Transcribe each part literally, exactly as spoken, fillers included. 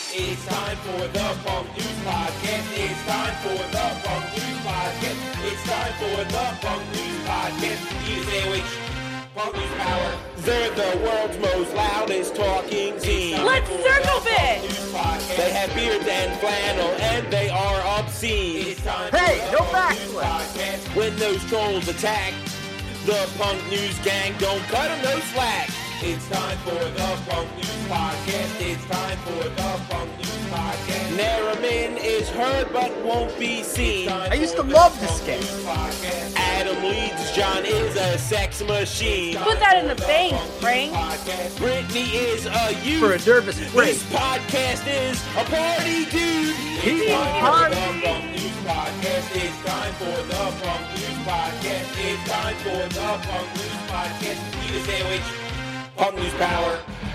It's time for the Punk News Podcast. It's time for the Punk News Podcast. It's time for the Punk News Podcast. Eat a sandwich. Punk News Power. They're the world's most loudest talking team. Let's circle it. They have beards and flannel, and they are obscene. It's time hey, for no the Punk News backflip. Podcast. When those trolls attack, the Punk News gang don't cut them no slack. It's time for the Punk News Podcast. It's time for the Punk News Podcast. Naramin is heard but won't be seen. I used to love this game. Adam leads, John is a sex machine. Put that in the bank, Frank. Brittany is a youth. For a nervous break. This podcast is a party, dude. He It's time party. for the Punk News Podcast. It's time for the Punk News Podcast. It's time for the Punk News Podcast. Eat a sandwich. Punk News Power.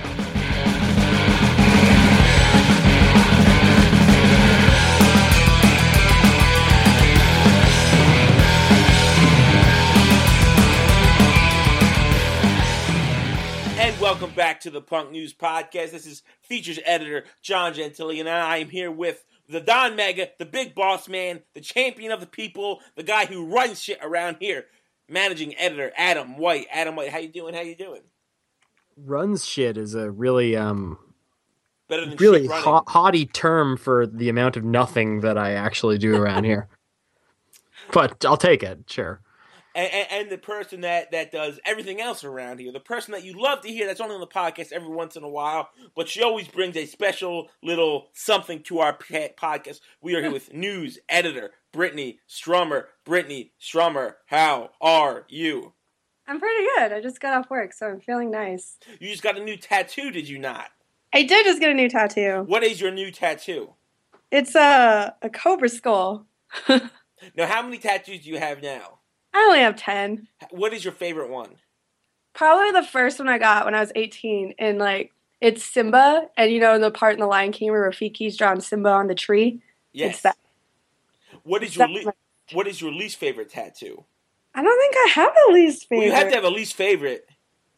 And welcome back to the Punk News Podcast. This is features editor John Gentili, and I am here with the Don Mega, the big boss man, the champion of the people, the guy who runs shit around here, managing editor Adam White. Adam White, how you doing? How you doing? Runs shit is a really um Better than really shit running. ha- haughty term for the amount of nothing that I actually do around here. But I'll take it, sure. And, and, and the person that, that does everything else around here, the person that you love to hear that's only on the podcast every once in a while, but she always brings a special little something to our pa- podcast. We are here with news editor Brittany Strummer. Brittany Strummer, how are you? I'm pretty good. I just got off work, so I'm feeling nice. You just got a new tattoo, did you not? I did just get a new tattoo. What is your new tattoo? It's a, a cobra skull. Now, how many tattoos do you have now? I only have ten. What is your favorite one? Probably the first one I got when I was eighteen, and like it's Simba, and you know in the part in The Lion King where Rafiki's drawn Simba on the tree. Yes. It's that. What is It's your that le- What is your least favorite tattoo? I don't think I have a least Well, favorite. you have to have a least favorite.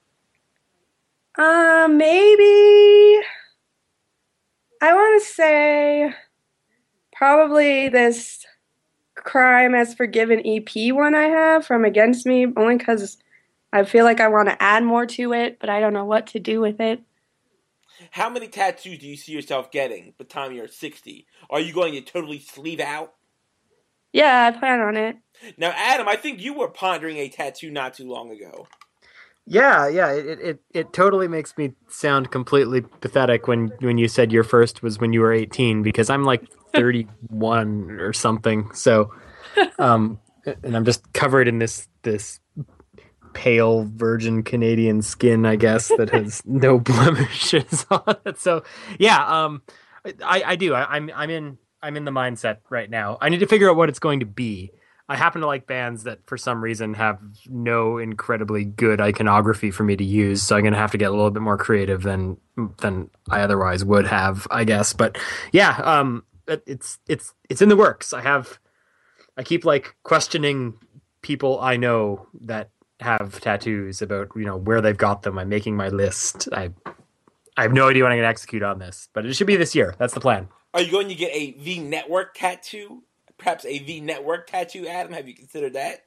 Uh, maybe I want to say probably this Crime as Forgiven E P one I have from Against Me, only because I feel like I want to add more to it, but I don't know what to do with it. How many tattoos do you see yourself getting by the time you're sixty? Are you going to totally sleeve out? Yeah, I plan on it. Now, Adam, I think you were pondering a tattoo not too long ago. Yeah, yeah, it, it it totally makes me sound completely pathetic when, when you said your first was when you were eighteen, because I'm like thirty-one or something. So, um, and I'm just covered in this this pale virgin Canadian skin, I guess, that has no blemishes on it. So, yeah, um, I I do. I, I'm I'm in I'm in the mindset right now. I need to figure out what it's going to be. I happen to like bands that, for some reason, have no incredibly good iconography for me to use, so I'm going to have to get a little bit more creative than than I otherwise would have, I guess. But yeah, um, it, it's it's it's in the works. I have, I keep like questioning people I know that have tattoos about, you know, where they've got them. I'm making my list. I I have no idea when I'm going to execute on this, but it should be this year. That's the plan. Are you going to get a V Network tattoo? Perhaps a V Network tattoo, Adam? Have you considered that?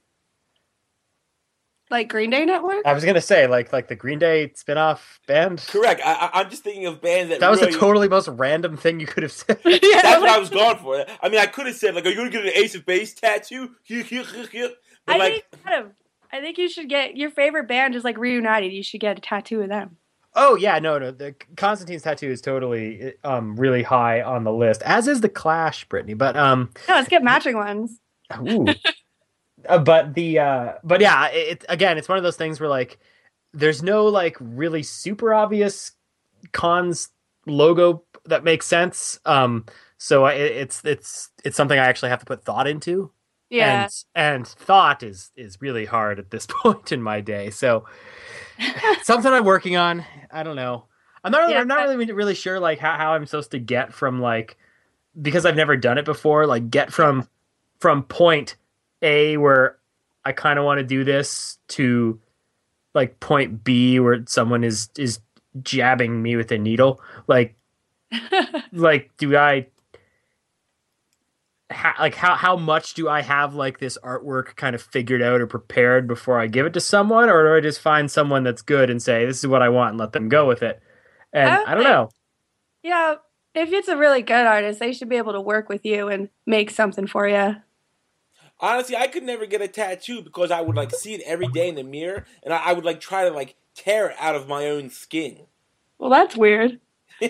Like Green Day Network? I was gonna say like like the Green Day spinoff band. Correct. I, I, I'm just thinking of bands that That was really, the totally most random thing you could have said. Yeah, That's what like- I was going for. I mean, I could have said, like, are you going to get an Ace of Base tattoo? But, I like, think Adam, I think you should get your favorite band is like reunited. You should get a tattoo of them. Oh yeah, no, no. The Constantine's tattoo is totally um really high on the list, as is the Clash, Brittany. But um, No, let's get matching ones. ooh. uh, but the uh, but yeah, it, it again, it's one of those things where like there's no like really super obvious cons logo that makes sense. Um, so it, it's it's it's something I actually have to put thought into. Yeah. And, and thought is is really hard at this point in my day. So something I'm working on. I don't know. I'm not. Really, Yeah. I'm not really really sure like how, how I'm supposed to get from like, because I've never done it before. Like get from from point A where I kind of want to do this to like point B where someone is is jabbing me with a needle. Like like, do I, ha, like, how, how much do I have, like, this artwork kind of figured out or prepared before I give it to someone? Or do I just find someone that's good and say, this is what I want and let them go with it? And I I don't think- know. Yeah, if it's a really good artist, they should be able to work with you and make something for you. Honestly, I could never get a tattoo because I would like see it every day in the mirror, and I, I would like try to like tear it out of my own skin. Well, that's weird.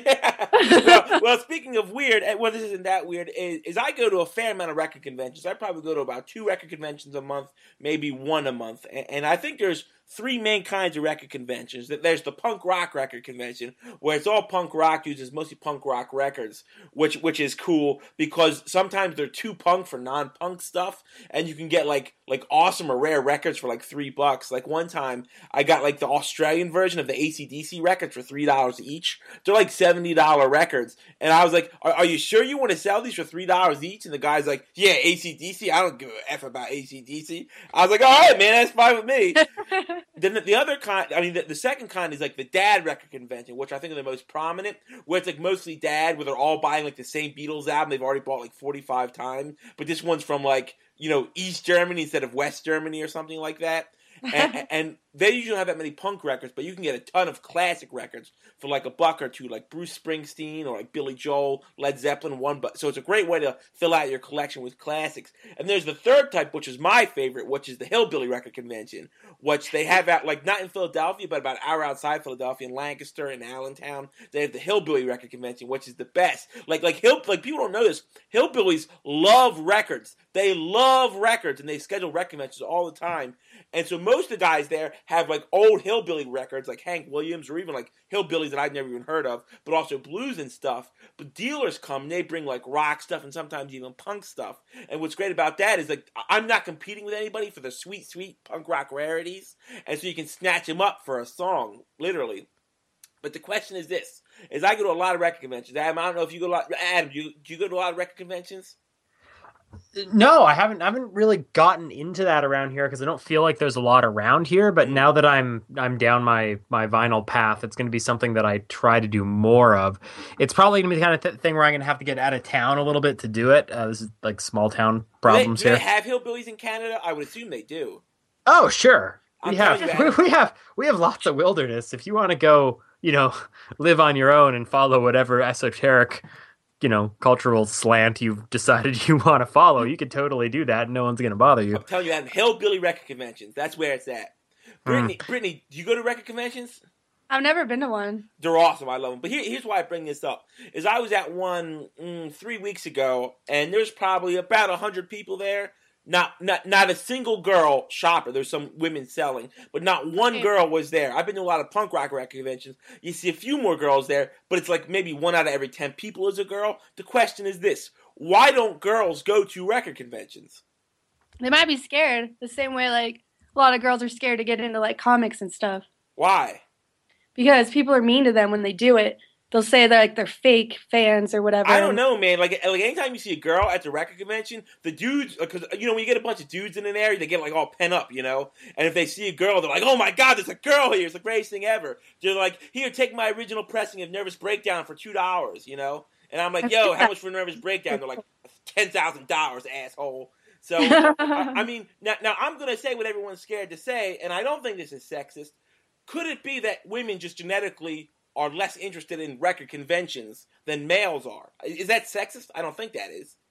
well, well, speaking of weird, and well, this isn't that weird, is, is I go to a fair amount of record conventions. I probably go to about two record conventions a month, maybe one a month. And, and I think there's three main kinds of record conventions. There's the punk rock record convention, where it's all punk rock, uses mostly punk rock records, which which is cool because sometimes they're too punk for non-punk stuff, and you can get like like awesome or rare records for like three bucks. Like one time, I got like the Australian version of the A C D C records for three dollars each. They're like seventy dollar records, and I was like, are, are you sure you want to sell these for three dollars each? And the guy's like, yeah, A C D C, I don't give a F about A C D C. I was like, all right, man, that's fine with me. Then the, the other kind, I mean, the, the second kind is like the dad record convention, which I think are the most prominent, where it's like mostly dad, where they're all buying like the same Beatles album they've already bought like forty-five times, but this one's from like, you know, East Germany instead of West Germany or something like that. and, and they usually don't have that many punk records, but you can get a ton of classic records for like a buck or two, like Bruce Springsteen or like Billy Joel, Led Zeppelin, one buck. So it's a great way to fill out your collection with classics. And there's the third type, which is my favorite, which is the Hillbilly Record Convention, which they have out like not in Philadelphia, but about an hour outside Philadelphia, in Lancaster and Allentown. They have the Hillbilly Record Convention, which is the best. Like like hill like people don't know this. Hillbillies love records. They love records, and they schedule record conventions all the time. And so most of the guys there have like old hillbilly records like Hank Williams, or even like hillbillies that I've never even heard of, but also blues and stuff. But dealers come and they bring like rock stuff and sometimes even punk stuff. And what's great about that is like I'm not competing with anybody for the sweet, sweet punk rock rarities. And so you can snatch them up for a song, literally. But the question is this, is I go to a lot of record conventions. Adam, I don't know if you go to a lot, Adam, do you, do you go to a lot of record conventions? No, I haven't. I haven't really gotten into that around here because I don't feel like there's a lot around here. But now that I'm I'm down my my vinyl path, it's going to be something that I try to do more of. It's probably going to be the kind of th- thing where I'm going to have to get out of town a little bit to do it. Uh, this is like small town problems do they, do here. they have hillbillies in Canada? I would assume they do. Oh, sure. I'm We have telling you, we, we have we have lots of wilderness. If you want to go, you know, live on your own and follow whatever esoteric, you know, cultural slant you've decided you want to follow, you could totally do that and no one's going to bother you. I'm telling you, Adam, hillbilly record conventions. That's where it's at. Brittany, mm. Brittany, do you go to record conventions? I've never been to one. They're awesome. I love them. But here, here's why I bring this up. Is I was at one mm, three weeks ago, and there's probably about one hundred people there. Not not not a single girl shopper. There's some women selling, but not one girl was there. I've been to a lot of punk rock record conventions. You see a few more girls there, but it's like maybe one out of every ten people is a girl. The question is this: why don't girls go to record conventions? They might be scared, the same way like a lot of girls are scared to get into like comics and stuff. Why? Because people are mean to them when they do it. They'll say they're like they're fake fans or whatever. I don't know, man. Like, like anytime you see a girl at the record convention, the dudes, because you know when you get a bunch of dudes in an area, they get like all pent up, you know. And if they see a girl, they're like, "Oh my God, there's a girl here! It's the greatest thing ever." They're like, "Here, take my original pressing of Nervous Breakdown for two dollars," you know. And I'm like, "Yo, how much for Nervous Breakdown?" They're like, ten thousand dollars, asshole. So, I, I mean, now, now I'm gonna say what everyone's scared to say, and I don't think this is sexist. Could it be that women just genetically are less interested in record conventions than males are? Is that sexist? I don't think that is.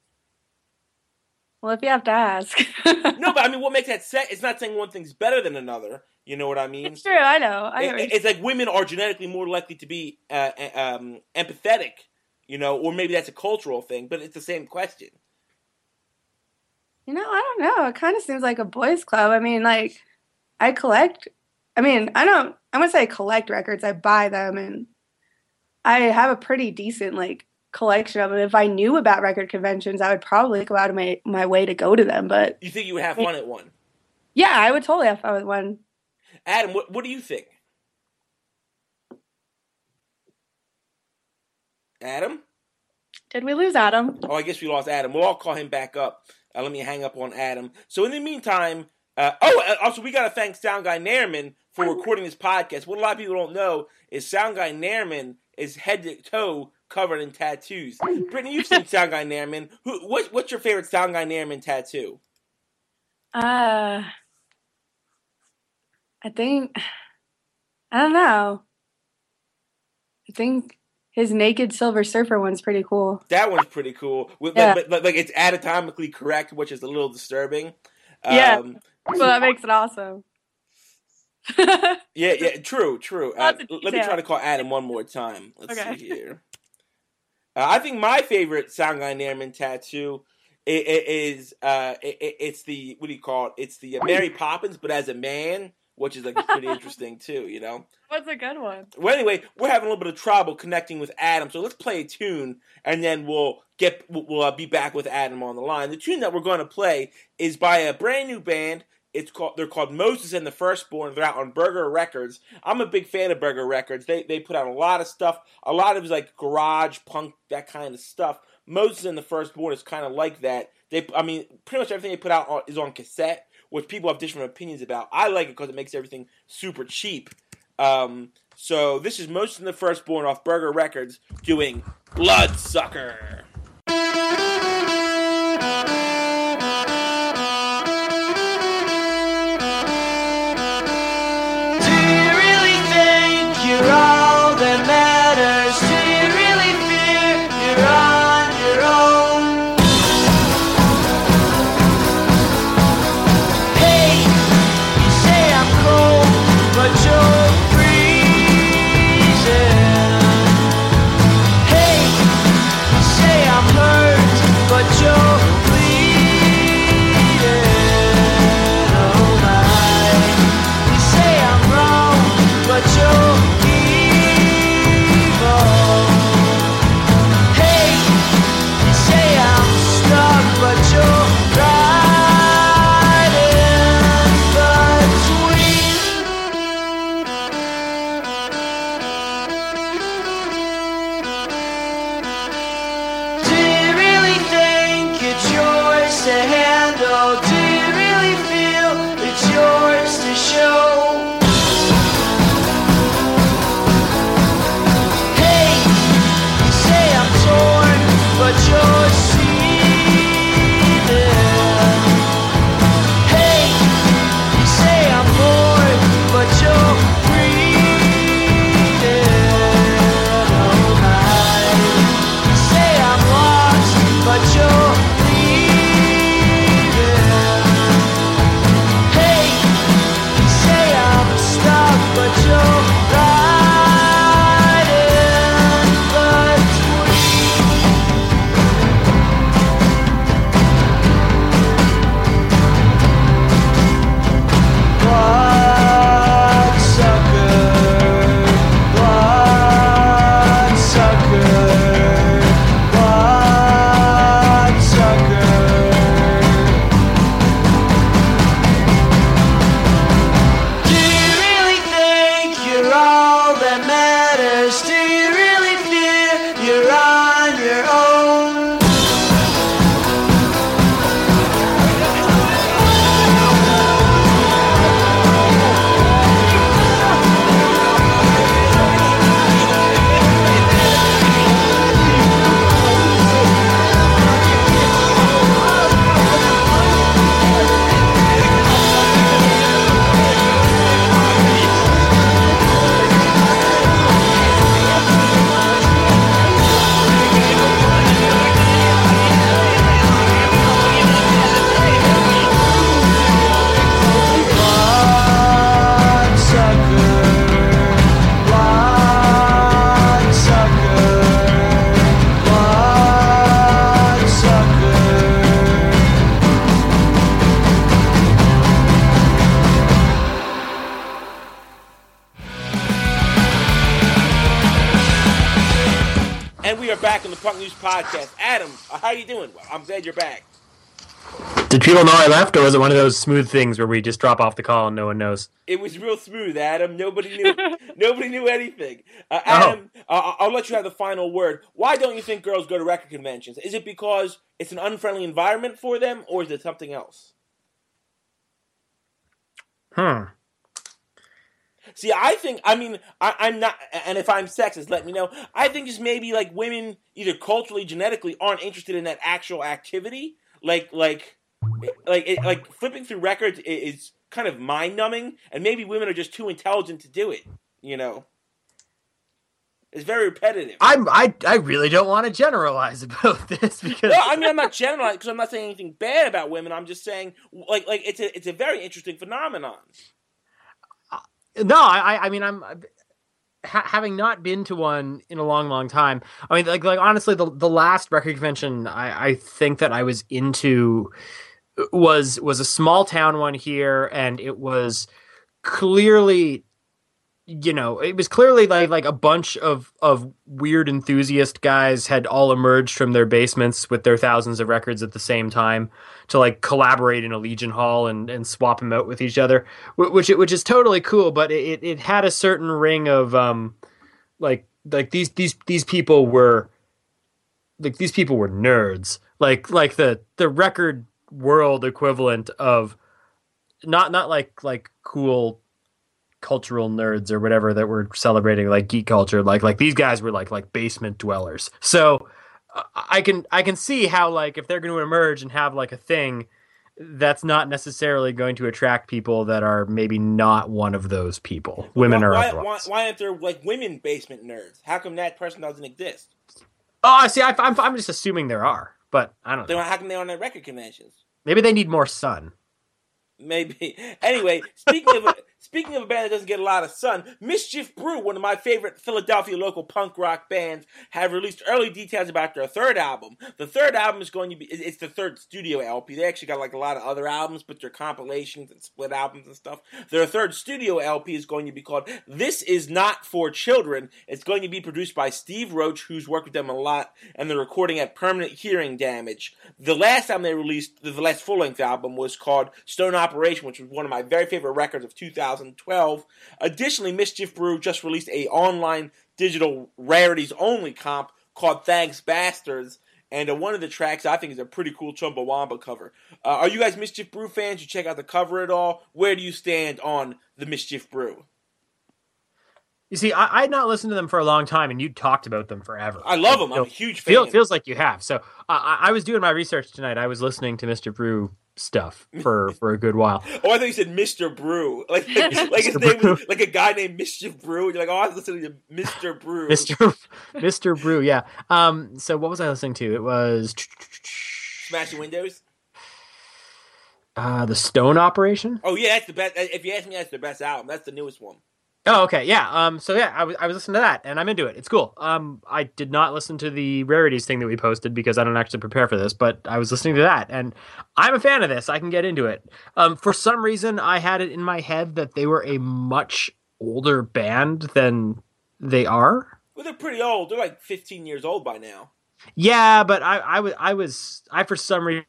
Well, if you have to ask. No, but I mean, what makes that sex? It's not saying one thing's better than another. You know what I mean? It's true. I know. I it, it's like women are genetically more likely to be uh, um, empathetic, you know, or maybe that's a cultural thing, but it's the same question. You know, I don't know. It kind of seems like a boys' club. I mean, like, I collect. I mean, I don't. I wouldn't say I collect records. I buy them, and I have a pretty decent like collection of them. If I knew about record conventions, I would probably go out of my, my way to go to them. But you think you would have fun at one? Yeah, I would totally have fun with one. Adam, what what do you think? Adam? Did we lose Adam? Oh, I guess we lost Adam. We'll all call him back up. Uh, let me hang up on Adam. So in the meantime, uh, oh, also we got to thank Sound Guy Nairman for recording this podcast. What a lot of people don't know is Sound Guy Nairman is head to toe covered in tattoos. Brittany, you've seen Soundguy Nairman. Who? What, what's your favorite Soundguy Nairman tattoo? Uh, I think, I don't know. I think his Naked Silver Surfer one's pretty cool. That one's pretty cool. With, Yeah. like, like, like it's anatomically correct, which is a little disturbing. Yeah. Um, So that makes it awesome. yeah, yeah, true, true. Uh, Lots of let me detail. try to call Adam one more time. Let's Okay. see here. Uh, I think my favorite Soundguy Nairman tattoo i- i- is uh, i- i- it's the what do you call it? It's the uh, Mary Poppins, but as a man, which is like pretty interesting too. You know. What's a good one? Well, anyway, we're having a little bit of trouble connecting with Adam, so let's play a tune, and then we'll get we'll, we'll uh, be back with Adam on the line. The tune that we're going to play is by a brand new band. It's called they're called Moses and the Firstborn. They're out on Burger Records. I'm a big fan of Burger Records. They they put out a lot of stuff. A lot of it's like garage punk, that kind of stuff. Moses and the Firstborn is kind of like that. They I mean, pretty much everything they put out on, is on cassette, which people have different opinions about. I like it because it makes everything super cheap. Um, so this is Moses and the Firstborn off Burger Records doing Bloodsucker. Back on the Punk News Podcast. Adam, how are you doing? I'm glad you're back. Did people know I left, or was it one of those smooth things where we just drop off the call and no one knows? It was real smooth, Adam. Nobody knew. Nobody knew anything. Uh, Adam, oh. uh, I'll let you have the final word. Why don't you think girls go to record conventions? Is it because it's an unfriendly environment for them, or is it something else? Hmm. See, I think, I mean, I, I'm not, and if I'm sexist, let me know. I think just maybe, like, women, either culturally, genetically, aren't interested in that actual activity. Like, like, like, it, like flipping through records is kind of mind-numbing, and maybe women are just too intelligent to do it, you know? It's very repetitive. I'm, I, I really don't want to generalize about this because... No, I mean, I'm not generalizing because I'm not saying anything bad about women. I'm just saying, like, like it's a, it's a very interesting phenomenon. Uh, no, I, I mean, I'm ha- having not been to one in a long, long time. I mean, like, like honestly, the the last record convention I, I think that I was into was was a small town one here, and it was clearly. You know, it was clearly like like a bunch of, of weird enthusiast guys had all emerged from their basements with their thousands of records at the same time to like collaborate in a Legion Hall and, and swap them out with each other, which which is totally cool. But it, it had a certain ring of um like like these these these people were like these people were nerds, like like the the record world equivalent of not not like like cool. Cultural nerds or whatever that were celebrating like geek culture, like like these guys were like like basement dwellers. So uh, I can I can see how like if they're going to emerge and have like a thing, that's not necessarily going to attract people that are maybe not one of those people. Women why, are why, otherwise. Why, why aren't there like women basement nerds? How come that person doesn't exist? Oh, see, I, I'm I'm just assuming there are, but I don't Then know. how come they're on their record conventions? Maybe they need more sun. Maybe. Anyway, speaking of speaking of a band that doesn't get a lot of sun, Mischief Brew, one of my favorite Philadelphia local punk rock bands, have released early details about their third album. The third album is going to be, it's the third studio L P. They actually got like a lot of other albums, but they're compilations and split albums and stuff. Their third studio L P is going to be called This Is Not For Children. It's going to be produced by Steve Roach, who's worked with them a lot, and they're recording at Permanent Hearing Damage. The last time they released, the last full-length album was called Stone Operation, which was one of my very favorite records of two thousand twelve. Additionally, Mischief Brew just released a online digital rarities only comp called Thanks Bastards, and uh, one of the tracks I think is a pretty cool Chumbawamba cover. Uh, are you guys Mischief Brew fans? You check out the cover at all? Where do you stand on the Mischief Brew? You see, I I'd not listened to them for a long time, and you talked about them forever. I love them. I'm a huge fan. Feel, feels like you have. So uh, I, I was doing my research tonight. I was listening to Mister Brew stuff for, for a good while. Oh, I thought you said Mister Brew, like like, like his name was like a guy named Mischief Brew. And you're like, oh, I was listening to Mister Brew. Mister Mister Brew, yeah. Um. So what was I listening to? It was Smashing Windows. Uh, the Stone Operation. Oh yeah, that's the best. If you ask me, that's the best album. That's the newest one. Oh, okay, yeah. Um, so yeah, I was I was listening to that, and I'm into it. It's cool. Um, I did not listen to the rarities thing that we posted because I don't actually prepare for this, but I was listening to that, and I'm a fan of this. I can get into it. Um, for some reason, I had it in my head that they were a much older band than they are. Well, they're pretty old. They're like fifteen years old by now. Yeah, but I, I was, I was, I for some reason.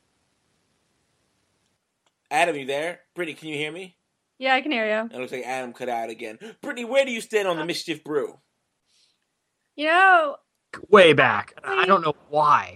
Adam, you there? Brittany, can you hear me? Yeah, I can hear you. It looks like Adam cut out again. Brittany, where do you stand on the Mischief Brew? You know, Way back. I don't know why.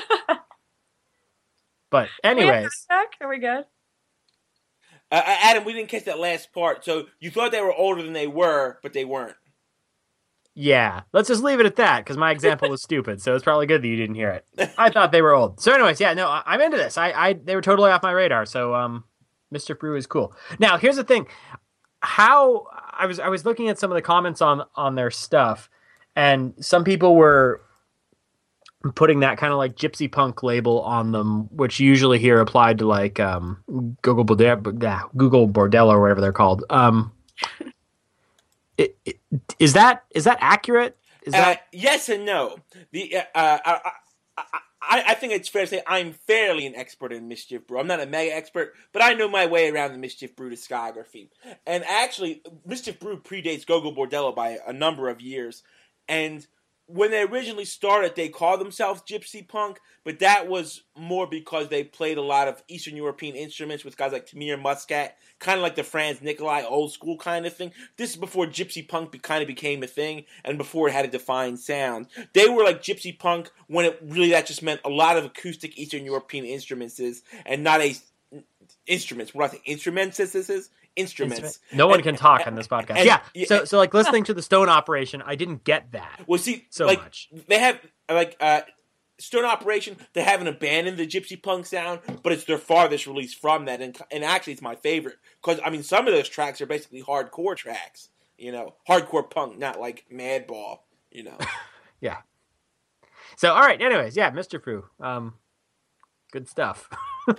But anyways. back? Are we good? Uh, Adam, we didn't catch that last part. So you thought they were older than they were, but they weren't. Yeah, let's just leave it at that because my example was stupid. So it's probably good that you didn't hear it. I thought they were old. So anyways, yeah, no, I, I'm into this. I, I, they were totally off my radar. So, um, Mister Brew is cool. Now, here's the thing: how I was I was looking at some of the comments on on their stuff, and some people were putting that kind of like gypsy punk label on them, which usually here applied to like um, Google Bordello, yeah, Google Bordello or whatever they're called. Um, it, it, is that is that accurate? Is that uh, yes and no? The uh, uh, I, I, I, I think it's fair to say I'm fairly an expert in Mischief Brew. I'm not a mega expert, but I know my way around the Mischief Brew discography. And actually, Mischief Brew predates Gogol Bordello by a number of years. And when they originally started, they called themselves Gypsy Punk, but that was more because they played a lot of Eastern European instruments with guys like Tamir Muscat, kind of like the Franz Nicolai old school kind of thing. This is before Gypsy Punk be, kind of became a thing, and before it had a defined sound. They were like Gypsy Punk when it really that just meant a lot of acoustic Eastern European instruments, and not a instruments. What do I think? Instruments, instruments. No one And- can talk on this podcast. and- yeah. yeah. So, so like listening to the Stone Operation, I didn't get that Well, see, so like much. they have like uh, Stone Operation. They haven't abandoned the gypsy punk sound, but it's their farthest release from that, and and actually it's my favorite because I mean some of those tracks are basically hardcore tracks. You know, hardcore punk, not like Madball. You know. Yeah. So, all right. Anyways, yeah, Mister Fu. Um, good stuff.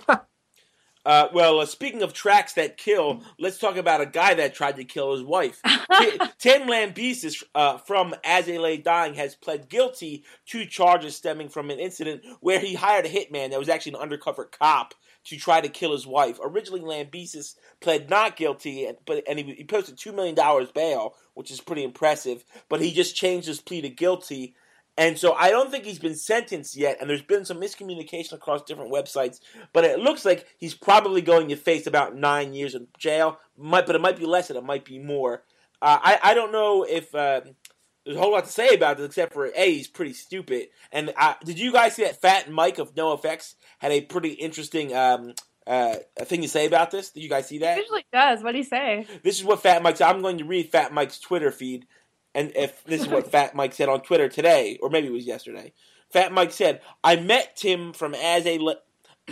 Uh, well, uh, speaking of tracks that kill, let's talk about a guy that tried to kill his wife. Ti- Tim Lambesis uh, from As I Lay Dying has pled guilty to charges stemming from an incident where he hired a hitman that was actually an undercover cop to try to kill his wife. Originally, Lambesis pled not guilty, but and he, he posted two million dollars bail, which is pretty impressive, but he just changed his plea to guilty. And so I don't think he's been sentenced yet, and there's been some miscommunication across different websites, but it looks like he's probably going to face about nine years in jail, might, but it might be less and it might be more. Uh, I, I don't know if uh, there's a whole lot to say about this, except for, A, he's pretty stupid. And uh, did you guys see that Fat Mike of NoFX had a pretty interesting um, uh, thing to say about this? Did you guys see that? It usually does. What do you say? This is what Fat Mike said. I'm going to read Fat Mike's Twitter feed. And if this is what Fat Mike said on Twitter today, or maybe it was yesterday. Fat Mike said, I met Tim from as a... Le-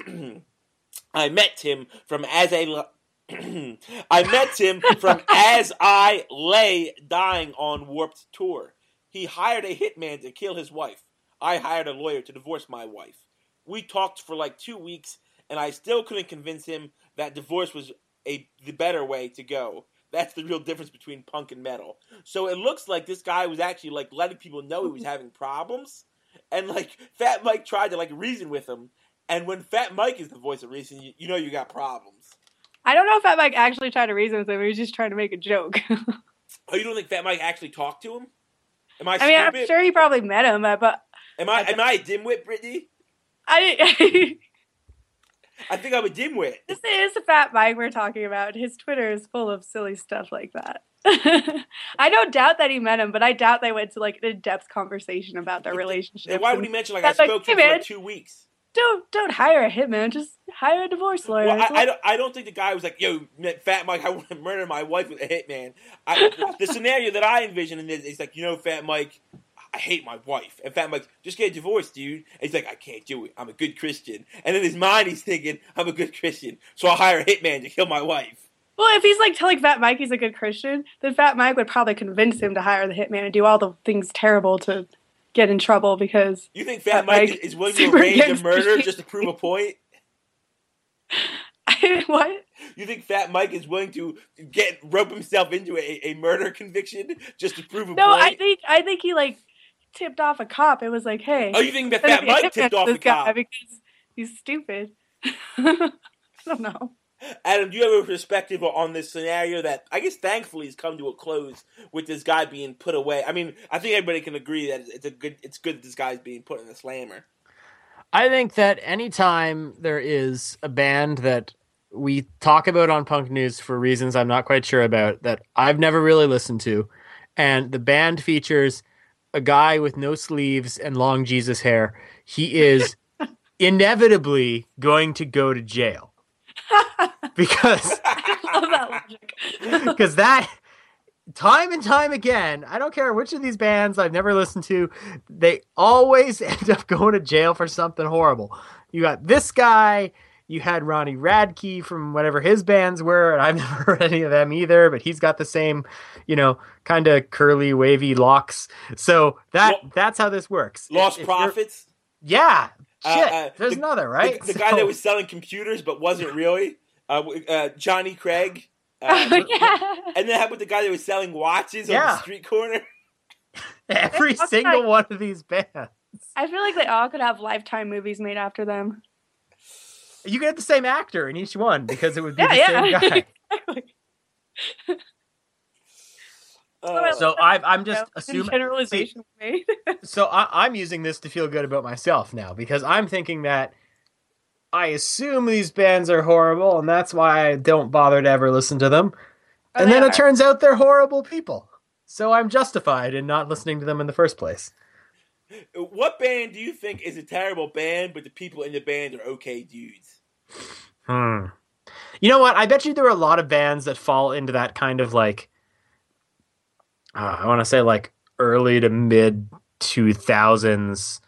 I met Tim from as a... Le- I met Tim from As I Lay Dying on Warped Tour. He hired a hitman to kill his wife. I hired a lawyer to divorce my wife. We talked for like two weeks, and I still couldn't convince him that divorce was a the better way to go. That's the real difference between punk and metal. So it looks like this guy was actually like letting people know he was having problems, and like Fat Mike tried to like reason with him. And when Fat Mike is the voice of reason, you, you know you got problems. I don't know if Fat Mike actually tried to reason with him. He was just trying to make a joke. Oh, you don't think Fat Mike actually talked to him? Am I? I mean, stupid? I'm sure he probably met him, uh, but Am I? Am I a dimwit, Brittany? I. I think I'm a dimwit. This is the Fat Mike we're talking about. His Twitter is full of silly stuff like that. I don't doubt that he met him, but I doubt they went to like an in-depth conversation about their relationship. And why would he mention like I Fat Mike, spoke to hey, him for man, like two weeks? Don't don't hire a hitman. Just hire a divorce lawyer. Well, That's I, I don't. I don't think the guy was like, "Yo, Fat Mike, I want to murder my wife with a hitman." I, the, the scenario that I envision in this is like, you know, Fat Mike, I hate my wife, and Fat Mike, just get a divorce, dude. And he's like, I can't do it. I'm a good Christian. And in his mind, he's thinking, I'm a good Christian, so I'll hire a hitman to kill my wife. Well, if he's like telling Fat Mike he's a good Christian, then Fat Mike would probably convince him to hire the hitman and do all the things terrible to get in trouble because You think Fat, Fat Mike, Mike is willing to super arrange a against murder Christianity. just to prove a point? what? You think Fat Mike is willing to get rope himself into a, a murder conviction just to prove a No, point? I think I think he like tipped off a cop. It was like, hey, Oh, you think that I'm gonna Fat be a Mike hitman tipped to off this the guy cop? because he's stupid. I don't know. Adam, do you have a perspective on this scenario that I guess thankfully has come to a close with this guy being put away? I mean, I think everybody can agree that it's a good. It's good that this guy's being put in the slammer. I think that anytime there is a band that we talk about on Punk News for reasons I'm not quite sure about, that I've never really listened to, and the band features a guy with no sleeves and long Jesus hair, he is inevitably going to go to jail. Because I love that logic. because that time and time again, I don't care which of these bands I've never listened to, they always end up going to jail for something horrible. You got this guy, you had Ronnie Radke from whatever his bands were, and I've never heard any of them either, but he's got the same, you know, kind of curly, wavy locks. So that Lo- that's how this works. Lost If- if you're- Profits. Yeah. Uh, Shit. uh, There's the- another, right? The, the guy So- that was selling computers but wasn't really. Uh, uh, Johnny Craig. Oh, Uh, yeah. and then how about the guy that was selling watches on Yeah. the street corner? every That's single like- one of these bands. I feel like they all could have Lifetime movies made after them. You could have the same actor in each one because it would be Yeah, the yeah. same guy. Exactly. Uh, So I, I'm just You know, assuming. generalization made. So I, I'm using this to feel good about myself now because I'm thinking that I assume these bands are horrible, and that's why I don't bother to ever listen to them. Oh, and they then are. it turns out they're horrible people. So I'm justified in not listening to them in the first place. what band do you think is a terrible band, but the people in the band are okay dudes? Hmm. You know what? I bet you there are a lot of bands that fall into that kind of like, uh, I want to say like early to mid two thousands,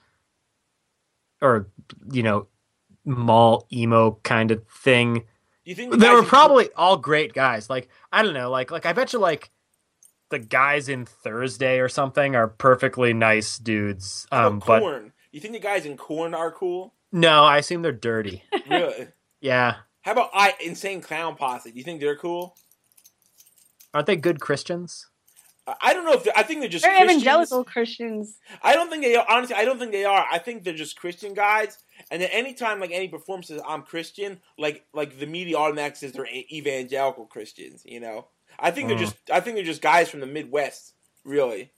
or you know, mall emo kind of thing. Do you think the They guys were in- probably all great guys. Like I don't know, like like I bet you like the guys in Thursday or something are perfectly nice dudes. How Um, about but Korn? You think the guys in Korn are cool? no, I assume they're dirty. Really? Yeah, How about I Insane Clown Posse? Do you think they're cool? aren't they good Christians? I I don't know if they're, I think they're just They're Christians. evangelical Christians. I don't think they are. Honestly, I don't think they are. I think they're just Christian guys. And then anytime like any performer says I'm Christian, like like the media automatically says they're e- evangelical Christians. You know, I think they're Mm. just I think they're just guys from the Midwest. Really.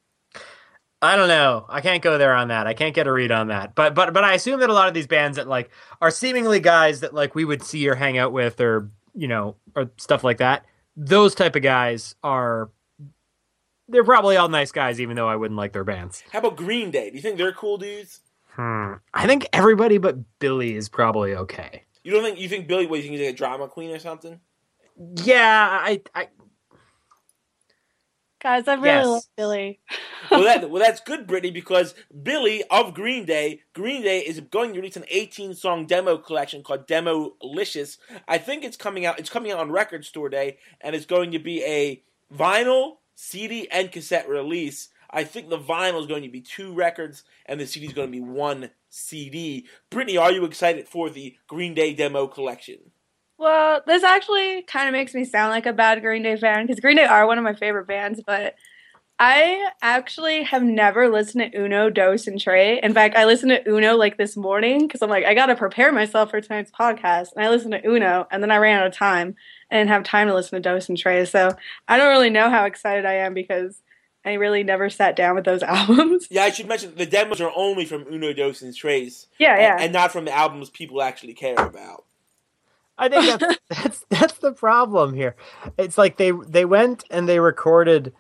I don't know. I can't go there on that. I can't get a read on that. But but but I assume that a lot of these bands that like are seemingly guys that like we would see or hang out with or you know or stuff like that. Those type of guys are they're probably all nice guys, even though I wouldn't like their bands. How about Green Day? Do you think they're cool dudes? Hmm. I think everybody but Billy is probably okay. You don't think you think Billy? What, you think he's like a drama queen or something? Yeah, I I Guys, I really Yes. like Billy. well, that well, that's good, Brittany, because Billy of Green Day, Green Day is going to release an eighteen song demo collection called Demolicious. I think it's coming out. It's coming out on Record Store Day, and it's going to be a vinyl, C D, and cassette release. I think the vinyl is going to be two records, and the C D is going to be one C D. Brittany, are you excited for the Green Day demo collection? Well, this actually kind of makes me sound like a bad Green Day fan because Green Day are one of my favorite bands, but I actually have never listened to Uno, Dos, and Trey. In fact, I listened to Uno like this morning because I'm like, I got to prepare myself for tonight's podcast. And I listened to Uno, and then I ran out of time and didn't have time to listen to Dos and Trey. So I don't really know how excited I am because I really never sat down with those albums. Yeah, I should mention the demos are only from Uno, Dos, and Trace. Yeah, yeah. And, and not from the albums people actually care about. I think that's that's that's the problem here. It's like they they went and they recorded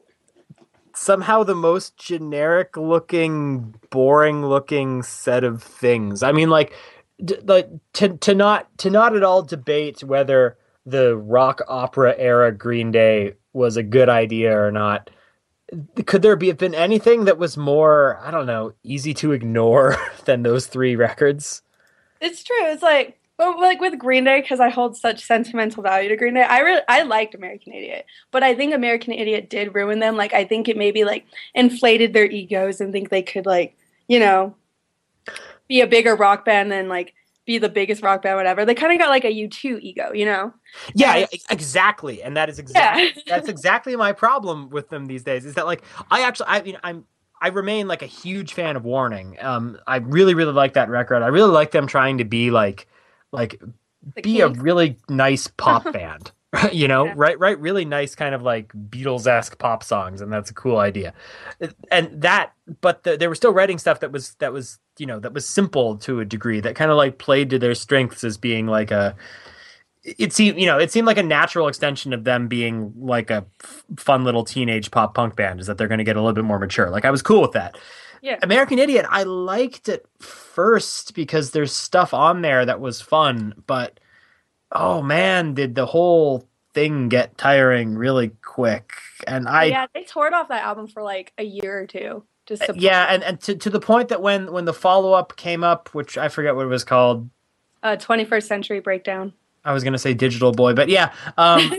somehow the most generic looking, boring looking set of things. I mean, like, d- like to to not to not at all debate whether the rock opera era Green Day was a good idea or not. Could there be have been anything that was more, I don't know, easy to ignore than those three records? It's true. It's like, but like with Green Day, because I hold such sentimental value to Green Day, I really I liked American Idiot, but I think American Idiot did ruin them. Like I think it maybe like inflated their egos and think they could like you know be a bigger rock band than like be the biggest rock band, whatever. They kind of got like a U two ego, you know? Yeah, And- e- exactly, and that is exactly Yeah. that's exactly my problem with them these days. Is that like I actually I mean I'm I remain like a huge fan of Warning. Um, I really really like that record. I really like them trying to be like like The be a Kinks. really nice pop band. You know, Yeah. right, right, really nice kind of like Beatles-esque pop songs, and that's a cool idea. And that, but the, they were still writing stuff that was that was you know that was simple to a degree, that kind of like played to their strengths as being like a. It seemed you know it seemed like a natural extension of them being like a f- fun little teenage pop punk band. Is that they're going to get a little bit more mature? Like I was cool with that. Yeah. American Idiot, I liked it first because there's stuff on there that was fun, but oh man, did the whole thing get tiring really quick. And I yeah, they toured off that album for like a year or two. Just to yeah, and, and to, to the point that when when the follow-up came up, which I forget what it was called, uh, twenty-first Century Breakdown. I was gonna say Digital Boy, but yeah, um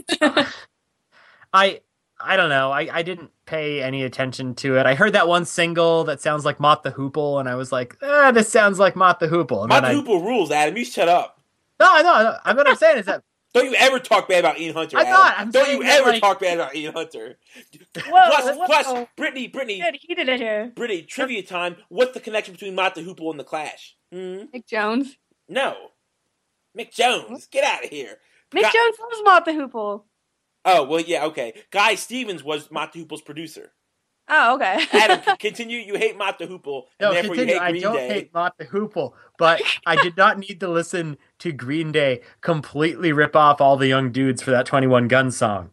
I I don't know. I, I didn't pay any attention to it. I heard that one single that sounds like Mott the Hoople, and I was like, ah, this sounds like Mott the Hoople. And Mott then the I, Hoople rules, Adam. You shut up. no, no, no. I'm what I'm saying is that Don't you ever talk bad about Ian Hunter, I'm Adam. not. I'm Don't saying you that, ever like- talk bad about Ian Hunter. Whoa, plus, whoa. plus, Brittany, Brittany, Good heated in here. Brittany, trivia time. What's the connection between Mott the Hoople and the Clash? Hmm? Mick Jones. No. Mick Jones. Get out of here. Mick Got- Jones loves Mott the Hoople. Oh, well, yeah, okay. Guy Stevens was Mott the Hoople's producer. Oh, okay. Adam, c- continue. You hate Mott the Hoople, and no, therefore continue. you hate I Green don't Day. hate Mott the Hoople, but I did not need to listen to Green Day completely rip off all the young dudes for that twenty-one Gun song.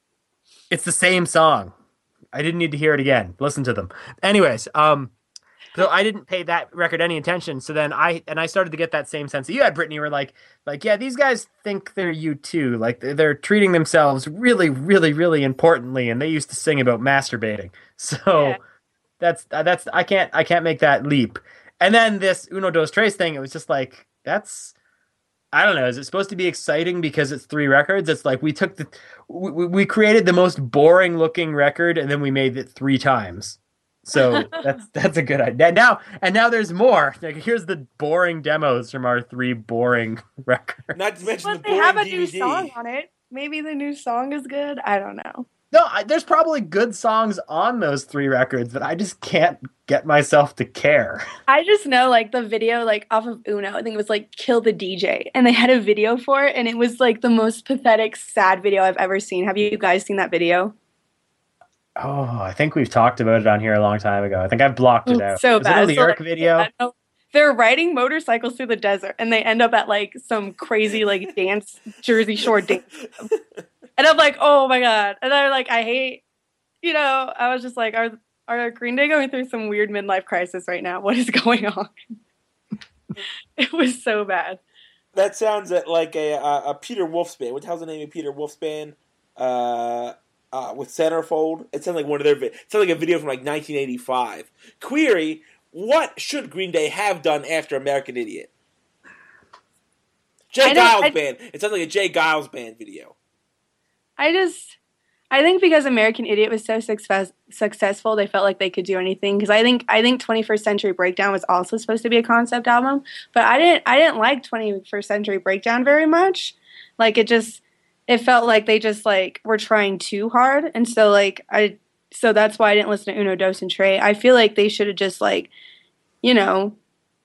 It's the same song. I didn't need to hear it again. Listen to them. Anyways, um, So I didn't pay that record any attention. So then I and I started to get that same sense that you had, Brittany, were like, like yeah, these guys think they're U two. Like they're, they're treating themselves really, really, really importantly, and they used to sing about masturbating. So Yeah. that's that's I can't I can't make that leap. And then this Uno Dos Tres thing, it was just like that's. I don't know. Is it supposed to be exciting because it's three records? It's like we took the, we, we created the most boring looking record and then we made it three times. So that's that's a good idea. Now and now there's more. Like here's the boring demos from our three boring records. Not to mention But the they have boring a new D V D. song on it. Maybe the new song is good. I don't know. No, I, there's probably good songs on those three records, but I just can't get myself to care. I just know like the video like off of Uno, I think it was like Kill the D J. And they had a video for it and it was like the most pathetic, sad video I've ever seen. Have you guys seen that video? Oh, I think we've talked about it on here a long time ago. I think I've blocked it out. So Was bad. it a So, lyric like, video? they're riding motorcycles through the desert and they end up at like some crazy like dance Jersey Shore dance. And I'm like, oh my god. And I'm like, I hate, you know, I was just like, are are Green Day going through some weird midlife crisis right now? What is going on? It was so bad. That sounds like a a, a Peter Wolf's band. What the hell's the name of Peter Wolf's band? Uh, uh, with Centerfold. It sounds like one of their. It sounds like a video from like nineteen eighty-five. Query: what should Green Day have done after American Idiot? Jay I don't- Giles I- band. It sounds like a Jay Giles band video. I just, I think because American Idiot was so success, successful, they felt like they could do anything. Because I think, I think twenty-first Century Breakdown was also supposed to be a concept album, but I didn't, I didn't like twenty-first Century Breakdown very much. Like it just, it felt like they just like were trying too hard, and so like I, so that's why I didn't listen to Uno Dos and Trey. I feel like they should have just like, you know.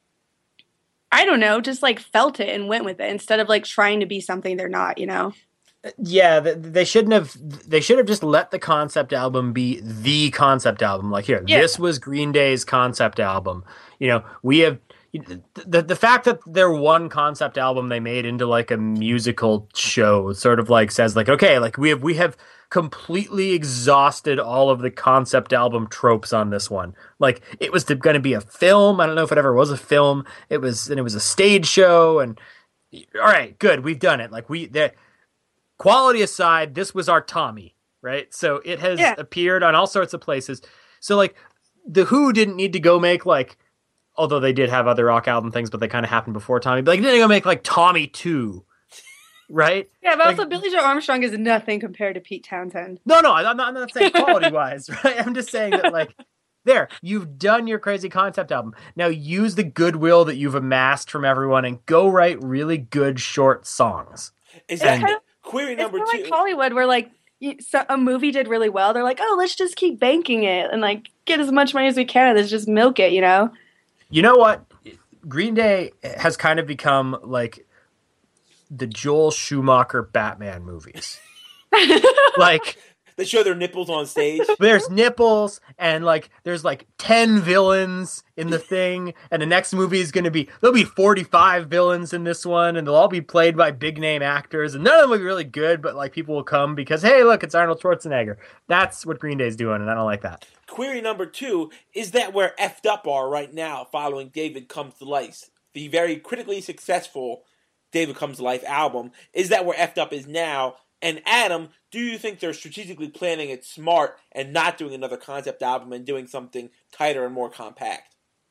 I don't know, just like felt it and went with it instead of like trying to be something they're not, you know? Yeah, th- they shouldn't have. They should have just let the concept album be the concept album. Like here, Yeah. this was Green Day's concept album. You know, we have the the fact that their one concept album they made into like a musical show sort of like says like, okay, like we have we have completely exhausted all of the concept album tropes on this one. Like it was going to be a film. I don't know if it ever was a film. It was and it was a stage show. And all right, good, we've done it. Like we that. Quality aside, this was our Tommy, right? So it has Yeah. appeared on all sorts of places. So like the Who didn't need to go make like, although they did have other rock album things, but they kind of happened before Tommy. But like, they didn't go make like Tommy two, right? Yeah, but Like- also Billy Joe Armstrong is nothing compared to Pete Townsend. No, no, I'm not, I'm not saying quality wise, right? I'm just saying that like, there, you've done your crazy concept album. Now use the goodwill that you've amassed from everyone and go write really good short songs. Is It's that kind of, query it's number kind of two? like Hollywood, where like you, so a movie did really well. They're like, oh, let's just keep banking it and like get as much money as we can. And let's just milk it, you know? You know what? Green Day has kind of become like the Joel Schumacher Batman movies. Like They show their nipples on stage. there's nipples and like there's like ten villains in the thing, and the next movie is going to be there'll be forty-five villains in this one, and they'll all be played by big name actors, and none of them will be really good, but like people will come because hey, look, it's Arnold Schwarzenegger. That's what Green Day's doing, and I don't like that. Query number two, is that where Effed Up are right now following David Comes to Life? The very critically successful David Comes to Life album. Is that where Effed Up is now? And Adam, do you think they're strategically planning it smart and not doing another concept album and doing something tighter and more compact?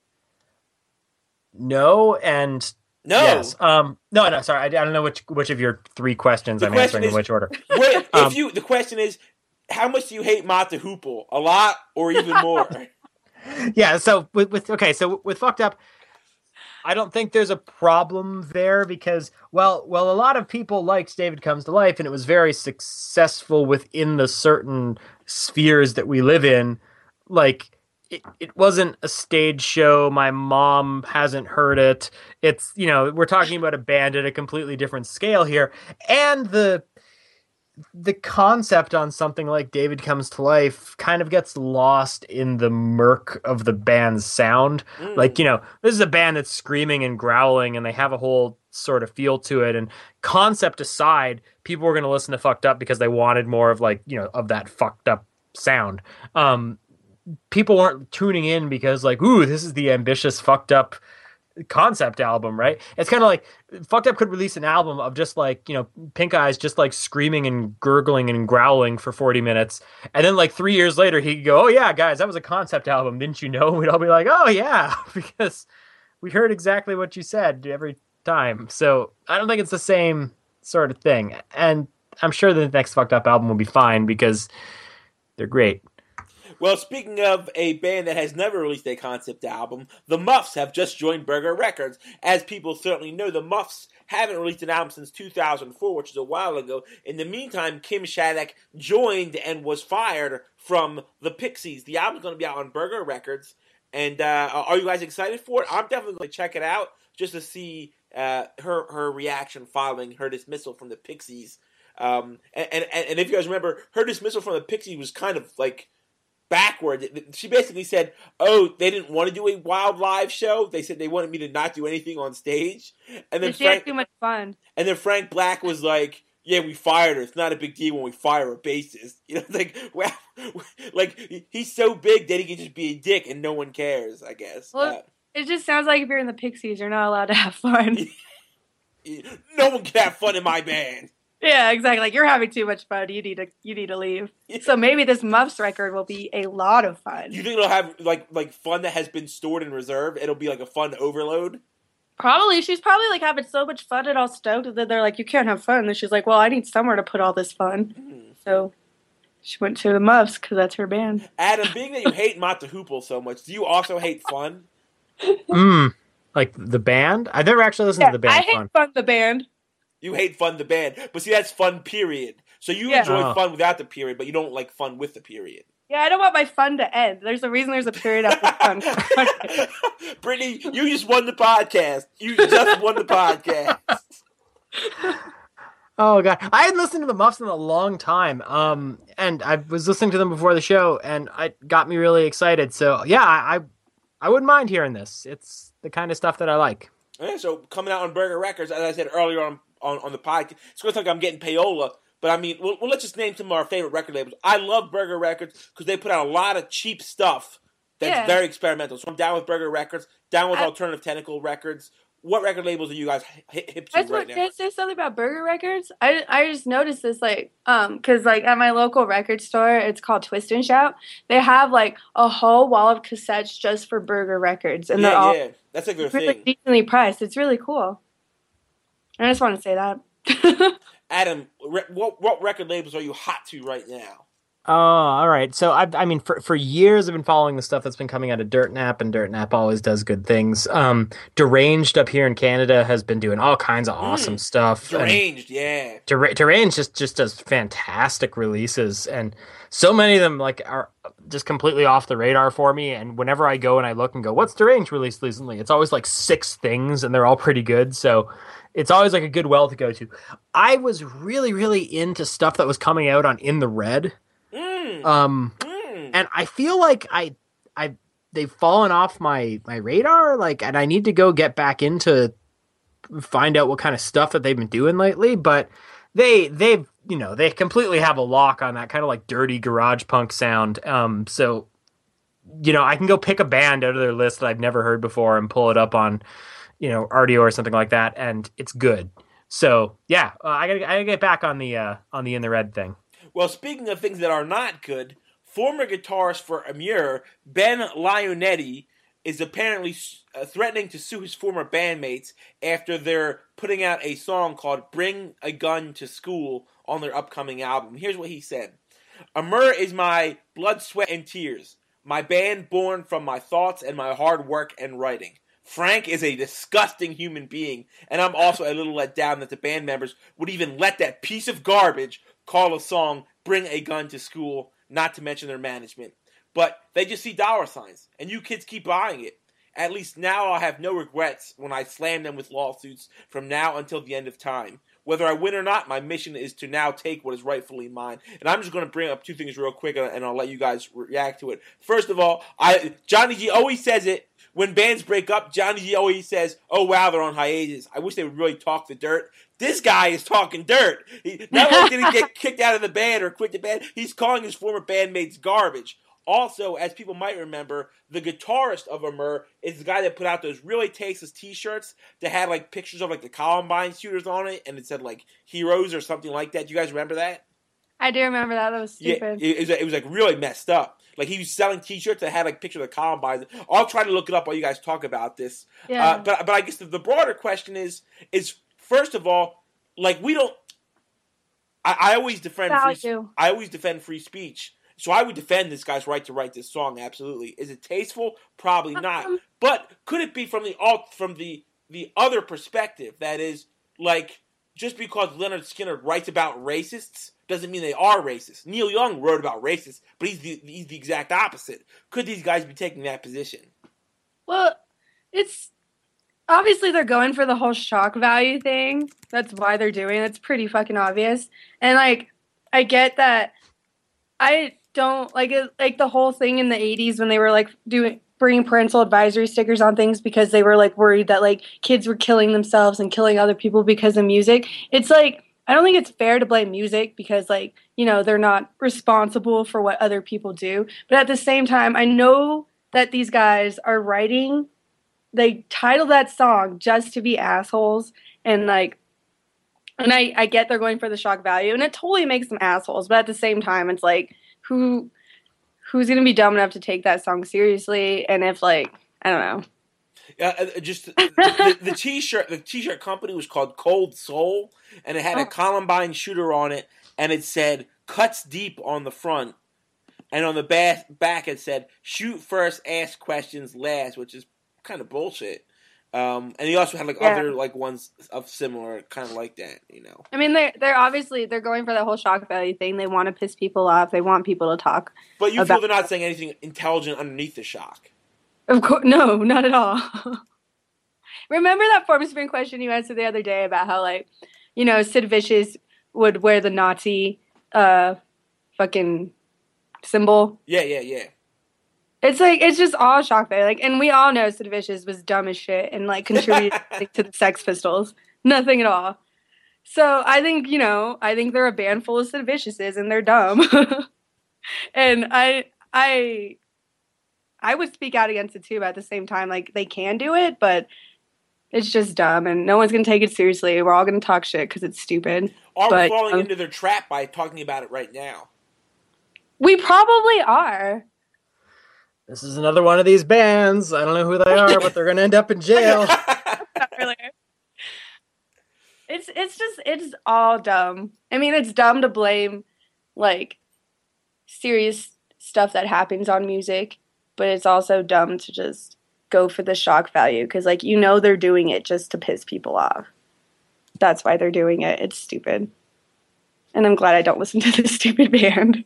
No, and No. yes. Um, no, no, sorry. I, I don't know which which of your three questions The I'm question answering in is- which order. Wait, Um, if you, the question is, how much do you hate Mata Hoople? A lot or even more? Yeah, so with, with okay, so with Fucked Up, I don't think there's a problem there because well, well, a lot of people liked David Comes to Life, and it was very successful within the certain spheres that we live in. Like it, it wasn't a stage show. My mom hasn't heard it. It's you know we're talking about a band at a completely different scale here, and the the concept on something like David Comes to Life kind of gets lost in the murk of the band's sound. Mm. Like, you know, this is a band that's screaming and growling and they have a whole sort of feel to it. And concept aside, people were going to listen to Fucked Up because they wanted more of like, you know, of that fucked up sound. Um, people weren't tuning in because like, ooh, this is the ambitious, fucked up concept album, right? It's kind of like Fucked Up could release an album of just like, you know, Pink Eyes just like screaming and gurgling and growling for forty minutes. And then like three years later, he could go, oh yeah, guys, that was a concept album. Didn't you know? We'd all be like, oh yeah, because we heard exactly what you said every time. So I don't think it's the same sort of thing. And I'm sure the next Fucked Up album will be fine because they're great. Well, speaking of a band that has never released a concept album, the Muffs have just joined Burger Records. As people certainly know, the Muffs haven't released an album since two thousand four, which is a while ago. In the meantime, Kim Shattuck joined and was fired from the Pixies. The album's going to be out on Burger Records. And uh, are you guys excited for it? I'm definitely going to check it out just to see uh, her her reaction following her dismissal from the Pixies. Um, and, and, and if you guys remember, her dismissal from the Pixies was kind of like backward. She basically said, oh, they didn't want to do a wild live show. They said they wanted me to not do anything on stage. And then She Frank, had too much fun. and then Frank Black was like, yeah, we fired her. It's not a big deal when we fire a bassist. You know, like, well, like he's so big that he can just be a dick and no one cares, I guess. Well, Uh, it just sounds like if you're in the Pixies, you're not allowed to have fun. no one can have fun in my band. Yeah, exactly. Like you're having too much fun. You need to you need to leave. So maybe this Muffs record will be a lot of fun. You think it'll have like like fun that has been stored in reserve? It'll be like a fun overload. Probably. She's probably like having so much fun and all stoked that they're like, you can't have fun. And she's like, well, I need somewhere to put all this fun. Mm. So she went to the Muffs because that's her band. Adam, being that you hate Mata Hoople so much, do you also hate Fun? Mm, like the band? I've never actually listened Yeah, to the band. I hate Fun. Fun the band. You hate Fun the band, but see that's Fun period. So you Yeah. enjoy Oh. Fun without the period, but you don't like Fun with the period. Yeah, I don't want my fun to end. There's a reason there's a period after fun. Brittany, you just won the podcast. You just won the podcast. Oh god, I hadn't listened to the Muffs in a long time. Um, and I was listening to them before the show, and it got me really excited. So yeah, I, I, I wouldn't mind hearing this. It's the kind of stuff that I like. Yeah, so coming out on Burger Records, as I said earlier on on, on the podcast, it's going to look like I'm getting payola. But I mean, well, well, let's just name some of our favorite record labels. I love Burger Records because they put out a lot of cheap stuff that's Yeah. very experimental. So I'm down with Burger Records, down with I- Alternative Tentacle Records. What record labels are you guys hip, hip to I just right want now? to say something about Burger Records. I, I just noticed this, like, um, because, like, at my local record store, it's called Twist and Shout. They have, like, a whole wall of cassettes just for Burger Records. And they're yeah, all yeah, that's like their really thing. decently priced. It's really cool. I just want to say that. Adam, re- what what record labels are you hot to right now? Oh, all right. So I, I mean, for for years I've been following the stuff that's been coming out of Dirt Nap, and Dirt Nap always does good things. Um, Deranged up here in Canada has been doing all kinds of awesome Mm. stuff. and- Deranged, yeah. Der- Deranged just just does fantastic releases, and so many of them like are just completely off the radar for me. And whenever I go and I look and go, "What's Deranged released recently?" It's always like six things, and they're all pretty good. So it's always like a good well to go to. I was really really into stuff that was coming out on In the Red. Mm. Um, Mm. and I feel like I, I, they've fallen off my my radar. Like, and I need to go get back into find out what kind of stuff that they've been doing lately. But they they've you know they completely have a lock on that kind of like dirty garage punk sound. Um, so you know I can go pick a band out of their list that I've never heard before and pull it up on you know Rdio or something like that, and it's good. So yeah, uh, I gotta I gotta get back on the uh, on the In the Red thing. Well, speaking of things that are not good, former guitarist for Amur, Ben Lionetti, is apparently uh, threatening to sue his former bandmates after they're putting out a song called Bring a Gun to School on their upcoming album. Here's what he said. Amur is my blood, sweat, and tears. My band born from my thoughts and my hard work and writing. Frank is a disgusting human being, and I'm also a little let down that the band members would even let that piece of garbage call a song Bring a Gun to School, not to mention their management. But they just see dollar signs, and you kids keep buying it. At least now I'll have no regrets when I slam them with lawsuits from now until the end of time. Whether I win or not, my mission is to now take what is rightfully mine. And I'm just going to bring up two things real quick, and I'll let you guys react to it. First of all, I Johnny G always says it. When bands break up, Johnny G always says, oh, wow, they're on hiatus. I wish they would really talk the dirt. This guy is talking dirt. He, not only did he get kicked out of the band or quit the band, he's calling his former bandmates garbage. also, as people might remember, the guitarist of Amur is the guy that put out those really tasteless T-shirts that had like pictures of like the Columbine shooters on it, and it said like heroes or something like that. Do you guys remember that? I do remember that. That was stupid. Yeah, it, it, was, it was like really messed up. Like he was selling T-shirts that had like pictures of the Columbine. I'll try to look it up while you guys talk about this. Yeah. Uh, but but I guess the, the broader question is is first of all, like we don't. I, I always defend free, Value. I always defend free speech. So I would defend this guy's right to write this song. Absolutely. Is it tasteful? Probably not. Um, But could it be from the alt from the the other perspective? That is, like, just because Leonard Skinner writes about racists doesn't mean they are racist. Neil Young wrote about racists, but he's the he's the exact opposite. Could these guys be taking that position? Well, it's obviously they're going for the whole shock value thing. That's why they're doing it. It's pretty fucking obvious. And like, I get that. I don't like it, like the whole thing in the eighties when they were like doing bringing parental advisory stickers on things because they were like worried that like kids were killing themselves and killing other people because of music. It's like, I don't think it's fair to blame music because, like, you know, they're not responsible for what other people do. But at the same time, I know that these guys are writing, they titled that song just to be assholes. And, like, and I, I get they're going for the shock value. And it totally makes them assholes. But at the same time, it's like, who who's going to be dumb enough to take that song seriously? And if, like, I don't know. Uh, just the, the t-shirt. The t-shirt company was called Cold Soul, and it had a Columbine shooter on it, and it said "Cuts Deep" on the front, and on the back, back it said "Shoot first, ask questions last," which is kind of bullshit. Um, and he also had like Yeah. other like ones of similar kind of like that, you know. I mean, they're they're obviously they're going for the whole shock value thing. They want to piss people off. They want people to talk. But you about feel they're not saying anything intelligent underneath the shock. Of course, no, not at all. Remember that Form Spring question you answered the other day about how, like, you know, Sid Vicious would wear the Nazi uh, fucking symbol? Yeah, yeah, yeah. It's like, it's just all shock value. Like, and we all know Sid Vicious was dumb as shit and, like, contributed like, to the Sex Pistols. Nothing at all. So I think, you know, I think they're a band full of Sid Viciouses and they're dumb. And I, I, I would speak out against it too, but at the same time, like, they can do it, but it's just dumb, and no one's going to take it seriously. We're all going to talk shit because it's stupid. Are but, we falling um, into their trap by talking about it right now? We probably are. This is another one of these bands. I don't know who they are, but they're going to end up in jail. Not really. It's it's just it's all dumb. I mean, it's dumb to blame like serious stuff that happens on music, but it's also dumb to just go for the shock value because, like, you know, they're doing it just to piss people off. That's why they're doing it. It's stupid. And I'm glad I don't listen to this stupid band.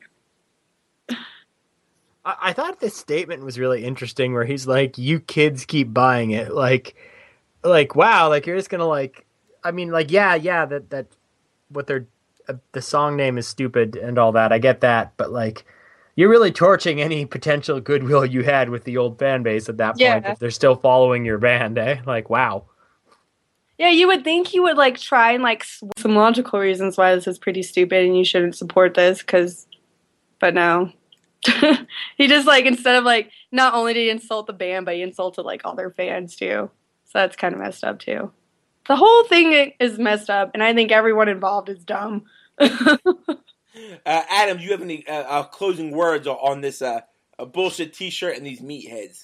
I, I thought this statement was really interesting where he's like, you kids keep buying it. Like, like, wow, like, you're just going to, like, I mean, like, yeah, yeah, that, that, what they're, uh, the song name is stupid and all that. I get that. But, like, you're really torching any potential goodwill you had with the old fan base at that point Yeah. if they're still following your band, eh? Like, wow. Yeah, you would think he would, like, try and, like, sw- some logical reasons why this is pretty stupid and you shouldn't support this, because, but no. He just, like, instead of, like, not only did he insult the band, but he insulted, like, all their fans, too. So that's kind of messed up, too. The whole thing is messed up, and I think everyone involved is dumb. Uh, Adam, do you have any uh, uh, closing words on, on this uh, uh, bullshit T-shirt and these meatheads?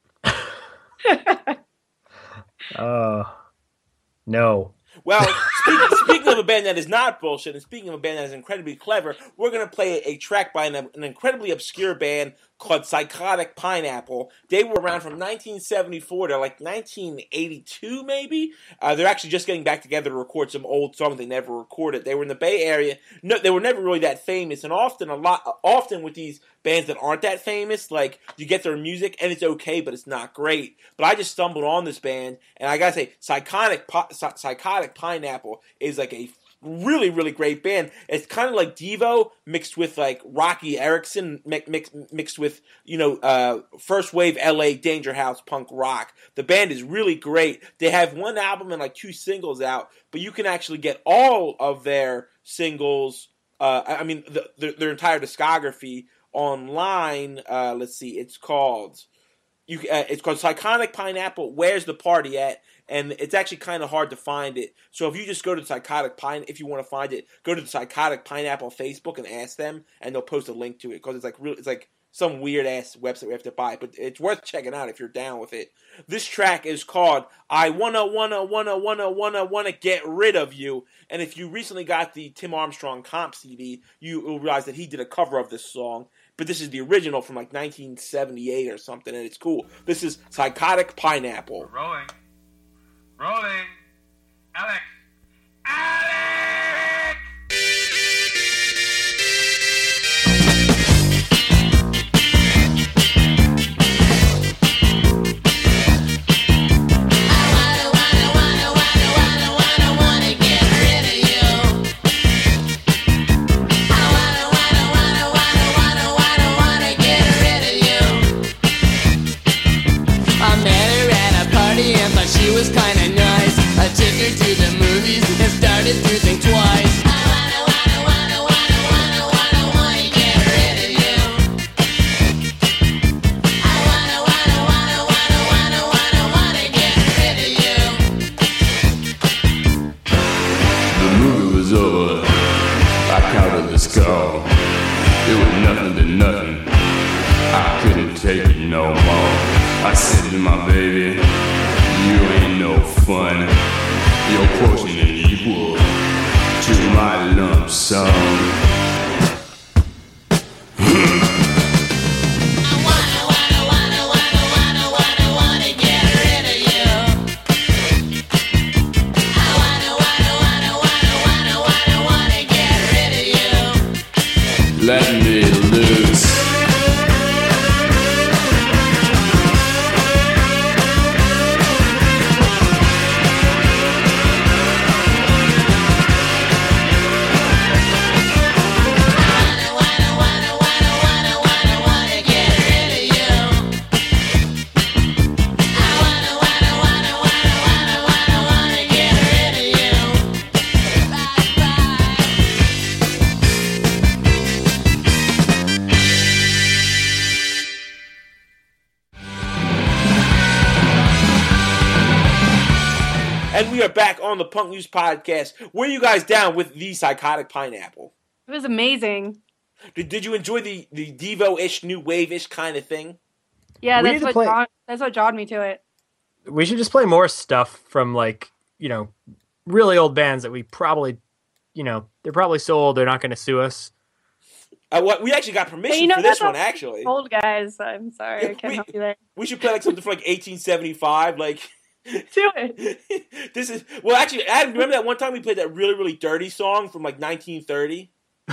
Oh, no. Well, speaking, speaking of a band that is not bullshit, and speaking of a band that is incredibly clever, we're going to play a, a track by an, an incredibly obscure band called Psychotic Pineapple. They were around from nineteen seventy-four to like nineteen eighty-two, maybe. Uh, they're actually just getting back together to record some old songs they never recorded. They were in the Bay Area. No, they were never really that famous, and often a lot, often with these bands that aren't that famous, like, you get their music and it's okay, but it's not great. But I just stumbled on this band, and I gotta say, Psychotic Psychotic Pineapple is like a really, really great band. It's kind of like Devo mixed with like Rocky Erickson, mix, mixed with, you know, uh, first wave L A Danger House punk rock. The band is really great. They have one album and like two singles out, but you can actually get all of their singles, uh, I mean, the, their, their entire discography online. Uh, let's see, it's called you. Uh, it's called Psychotic Pineapple. Where's the party at? And it's actually kind of hard to find it. So if you just go to Psychotic Pine, if you want to find it, go to the Psychotic Pineapple Facebook and ask them, and they'll post a link to it because it's like real. It's like some weird ass website we have to buy, but it's worth checking out if you're down with it. This track is called "I Wanna Wanna Wanna Wanna Wanna Wanna Get Rid of You," and if you recently got the Tim Armstrong comp C D, you will realize that he did a cover of this song. But this is the original from like nineteen seventy-eight or something, and it's cool. This is Psychotic Pineapple. Rolling. Rolling. Alex. Alex! She was kinda nice. I took her to the movies and started to think twice. I wanna, wanna, wanna, wanna, wanna, wanna, wanna get rid of you. I wanna, wanna, wanna, wanna, wanna, wanna, wanna get rid of you. The movie was over. I counted the score. It was nothing to nothing. I couldn't take it no more. I said to my baby, you ain't no fun. Your portion ain't equal to my lump sum. I wanna, wanna, wanna, wanna, wanna, wanna, wanna get rid of you. I wanna, wanna, wanna, wanna, wanna, wanna, wanna get rid of you. Let me loose. And we are back on the Punk News Podcast. Were you guys down with the Psychotic Pineapple? It was amazing. Did, did you enjoy the, the Devo-ish, new wave-ish kind of thing? Yeah, We that's need to what play- drawn, that's what drawed me to it. We should just play more stuff from like, you know, really old bands that we probably, you know, they're probably so old they're not going to sue us. Uh, what, we actually got permission Hey, you know for this that's one, all actually. Old guys, I'm sorry, Yeah, I can't we- help you there. We should play like something from like eighteen seventy-five, like... Do it. This is... Well, actually, Adam, remember that one time we played that really, really dirty song from like nineteen thirty?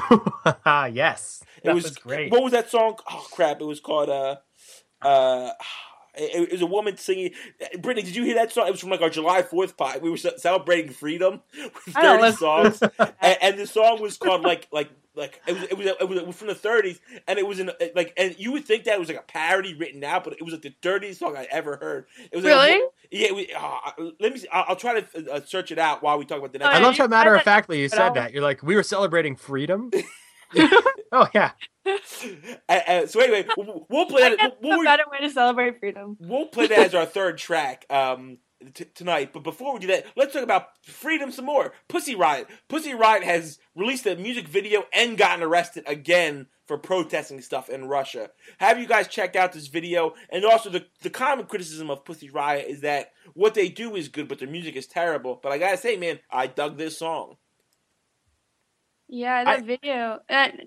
Yes. It That was, was great. What was that song? Oh, crap. It was called... Uh, uh, it, it was a woman singing... Brittany, did you hear that song? It was from like our July fourth pod. We were ce- celebrating freedom with I don't dirty listen songs. and, and the song was called like... like Like it was, it was, it was, it was from the thirties, and it was in like, and you would think that it was like a parody written out, but it was like the dirtiest song I ever heard. It was like Really? A, yeah. It was, uh, let me. See, I'll, I'll try to uh, search it out while we talk about the next. Oh, I yeah, loved you how matter said of that- factly you but said I'll- that. You're like, we were celebrating freedom. Oh yeah. Uh, uh, so anyway, we'll, we'll play I that. guess We'll, a better way to celebrate freedom. we'll play that as our third track um, t- tonight. But before we do that, let's talk about freedom some more. Pussy Riot. Pussy Riot has released a music video and gotten arrested again for protesting stuff in Russia. Have you guys checked out this video? And also, the, the common criticism of Pussy Riot is that what they do is good, but their music is terrible. But I gotta say, man, I dug this song. Yeah, that I- video. And,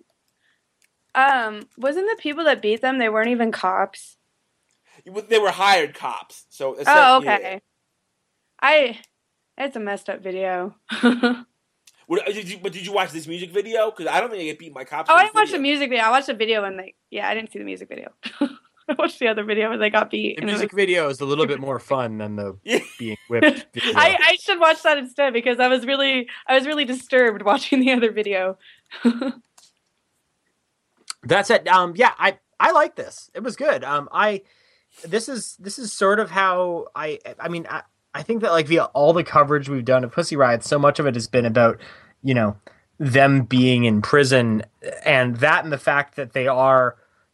um, wasn't the people that beat them? They weren't even cops. They were hired cops. So Oh, yeah. okay. I. It's a messed up video. What, did you, but did you watch this music video? Because I don't think they get beat by cops. Oh, in I this didn't watch the video. music video. I watched the video when they. Yeah, I didn't see the music video. I watched the other video where they got beat. The and it music was- video is a little bit more fun than the Yeah. being whipped video. I, I should watch that instead because I was really I was really disturbed watching the other video. That's it. Um, yeah, I I like this. It was good. Um, I this is this is sort of how I I mean I I think that like via all the coverage we've done of Pussy Riot, so much of it has been about, you know, them being in prison, and that and the fact that they are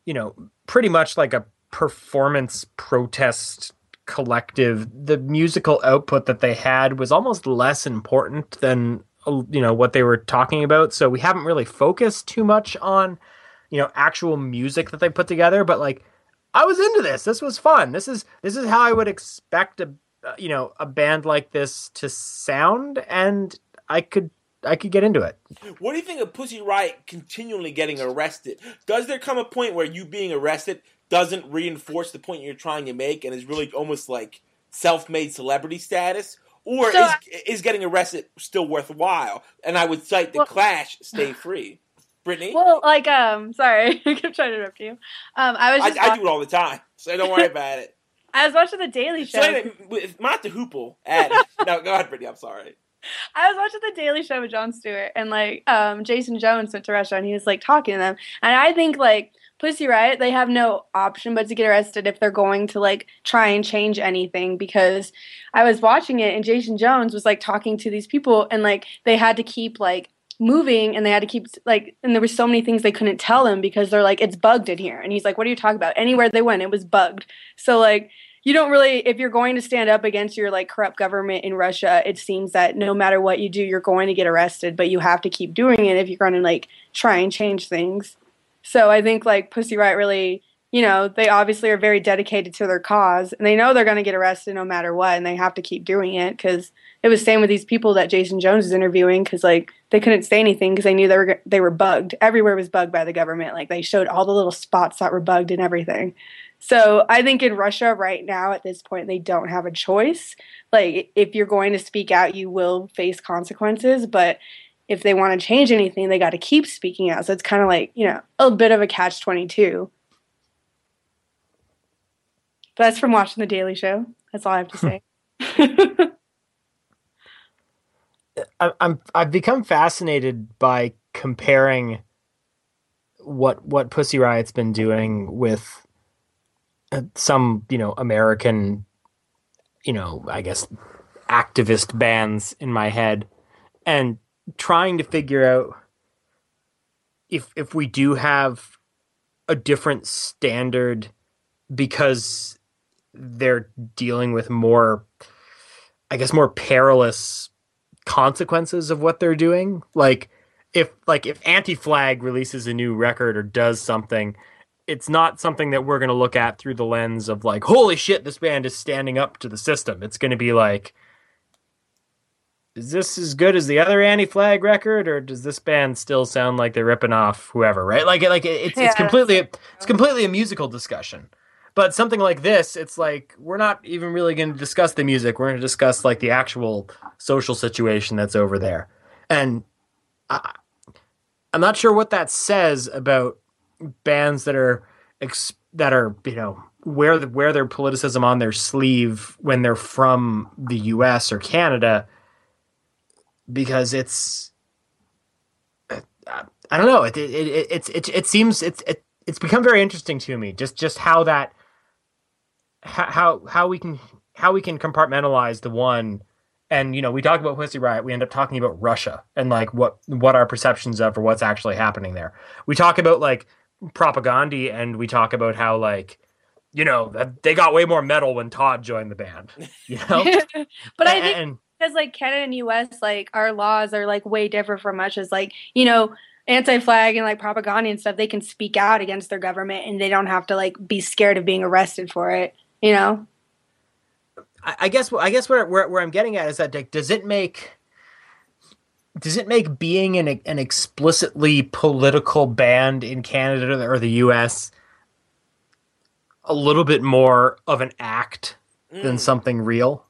you know, pretty much like a performance protest collective. The musical output that they had was almost less important than, you know, what they were talking about. So we haven't really focused too much on, you know, actual music that they put together. But like, I was into this. This was fun. This is this is how I would expect a, you know, a band like this to sound, and I could I could get into it. What do you think of Pussy Riot continually getting arrested? Does there come a point where you being arrested doesn't reinforce the point you're trying to make and is really almost like self-made celebrity status? Or So is is getting arrested still worthwhile? And I would cite the Well- Clash, Stay Free. Brittany? Well, like, um, sorry, I kept trying to interrupt you. Um, I was I, just I wa- do it all the time, so don't worry about it. I was watching the Daily Show. So anyway, with Martha Hoople added. No, go ahead, Brittany, I'm sorry. I was watching the Daily Show with Jon Stewart, and like um, Jason Jones went to a restaurant. And he was like talking to them, and I think like Pussy Riot, they have no option but to get arrested if they're going to like try and change anything. Because I was watching it, and Jason Jones was like talking to these people, and like they had to keep like moving, and they had to keep like, and there were so many things they couldn't tell him because they're like, it's bugged in here, and he's like, what are you talking about? Anywhere they went, it was bugged. So like, you don't really, if you're going to stand up against your like corrupt government in Russia, it seems that no matter what you do, you're going to get arrested, but you have to keep doing it if you're going to like try and change things. So I think like Pussy Riot really, you know, they obviously are very dedicated to their cause, and they know they're going to get arrested no matter what, and they have to keep doing it because it was same with these people that Jason Jones is interviewing because like they couldn't say anything because they knew they were they were bugged. Everywhere was bugged by the government. Like they showed all the little spots that were bugged and everything. So I think in Russia right now at this point they don't have a choice. Like if you're going to speak out, you will face consequences. But if they want to change anything, they got to keep speaking out. So it's kind of like, you know, a bit of a catch twenty-two. But that's from watching The Daily Show. That's all I have to say. I, I'm I've become fascinated by comparing what what Pussy Riot's been doing with uh, some, you know, American, you know, I guess activist bands in my head, and trying to figure out if if we do have a different standard because they're dealing with more, I guess, more perilous consequences of what they're doing. Like if like if Anti-Flag releases a new record or does something, it's not something that we're going to look at through the lens of like, holy shit, this band is standing up to the system. It's going to be like, is this as good as the other Anti-Flag record, or does this band still sound like they're ripping off whoever, right? Like like it's Yeah. it's completely it's completely a musical discussion. But something like this, it's like, we're not even really going to discuss the music. We're going to discuss like the actual social situation that's over there. And I, I'm not sure what that says about bands that are, ex- that are, you know, wear, the, wear their politicism on their sleeve when they're from the U S or Canada, because it's, I, I don't know. It, it, it, it's, it, it seems, it's, it, it's become very interesting to me, just, just how that, how how we can how we can compartmentalize the one. And you know, we talk about Pussy Riot, we end up talking about Russia and like what what our perceptions of or what's actually happening there. We talk about like Propaganda, and we talk about how like, you know, that they got way more metal when Todd joined the band, you know. But I think and, because like Canada and U S, like our laws are like way different from Russia's. Like, you know, Anti-Flag and like Propaganda and stuff, they can speak out against their government and they don't have to like be scared of being arrested for it, you know. I, I guess I guess where, where where I'm getting at is that, like, does it make does it make being an an explicitly political band in Canada or the U S a little bit more of an act Mm. than something real?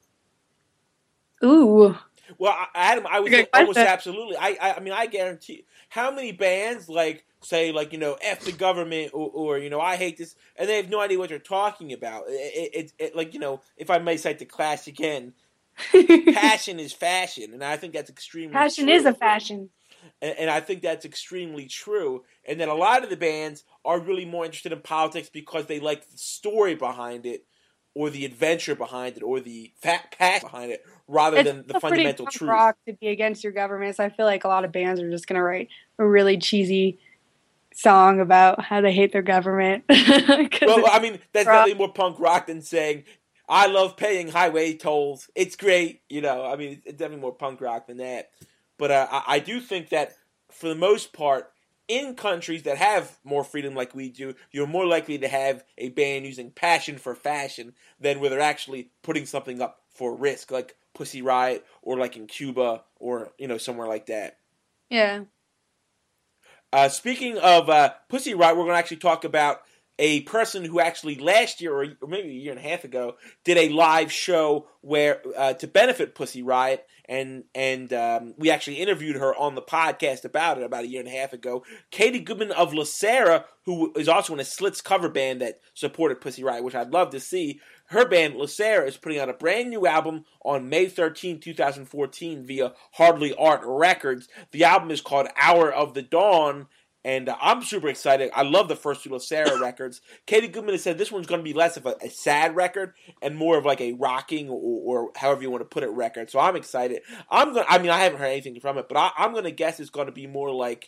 Ooh. Well, I- Adam, I would Okay, say almost question. absolutely. I, I, I mean, I guarantee. How many bands like say like, you know, F the government, or, or you know, I hate this, and they have no idea what they're talking about. It, it, it, it like, you know, if I may cite the Clash again, passion is fashion, and I think that's extremely Passion true. is a fashion. And, and I think that's extremely true. And that a lot of the bands are really more interested in politics because they like the story behind it, or the adventure behind it, or the fat passion behind it, rather It's than the still pretty fundamental punk truth. rock to be against your government. So I feel like a lot of bands are just gonna write a really cheesy song about how they hate their government. Well, I mean, that's rock. definitely more punk rock than saying, I love paying highway tolls. It's great. You know, I mean, it's definitely more punk rock than that. But uh, I, I do think that, for the most part, in countries that have more freedom like we do, you're more likely to have a band using passion for fashion than where they're actually putting something up for risk, like Pussy Riot or like in Cuba or, you know, somewhere like that. Yeah. Uh, speaking of uh, Pussy Riot, we're going to actually talk about a person who actually last year, or, or maybe a year and a half ago, did a live show where uh, to benefit Pussy Riot, and and um, we actually interviewed her on the podcast about it about a year and a half ago. Katie Goodman of LaSara, who is also in a Slits cover band that supported Pussy Riot, which I'd love to see. Her band, LaSara, is putting out a brand new album on May thirteenth, twenty fourteen via Hardly Art Records. The album is called Hour of the Dawn, and uh, I'm super excited. I love the first two LaSara records. Katie Goodman has said this one's going to be less of a, a sad record and more of like a rocking or, or however you want to put it record. So I'm excited. I'm going. I mean, I haven't heard anything from it, but I, I'm going to guess it's going to be more like,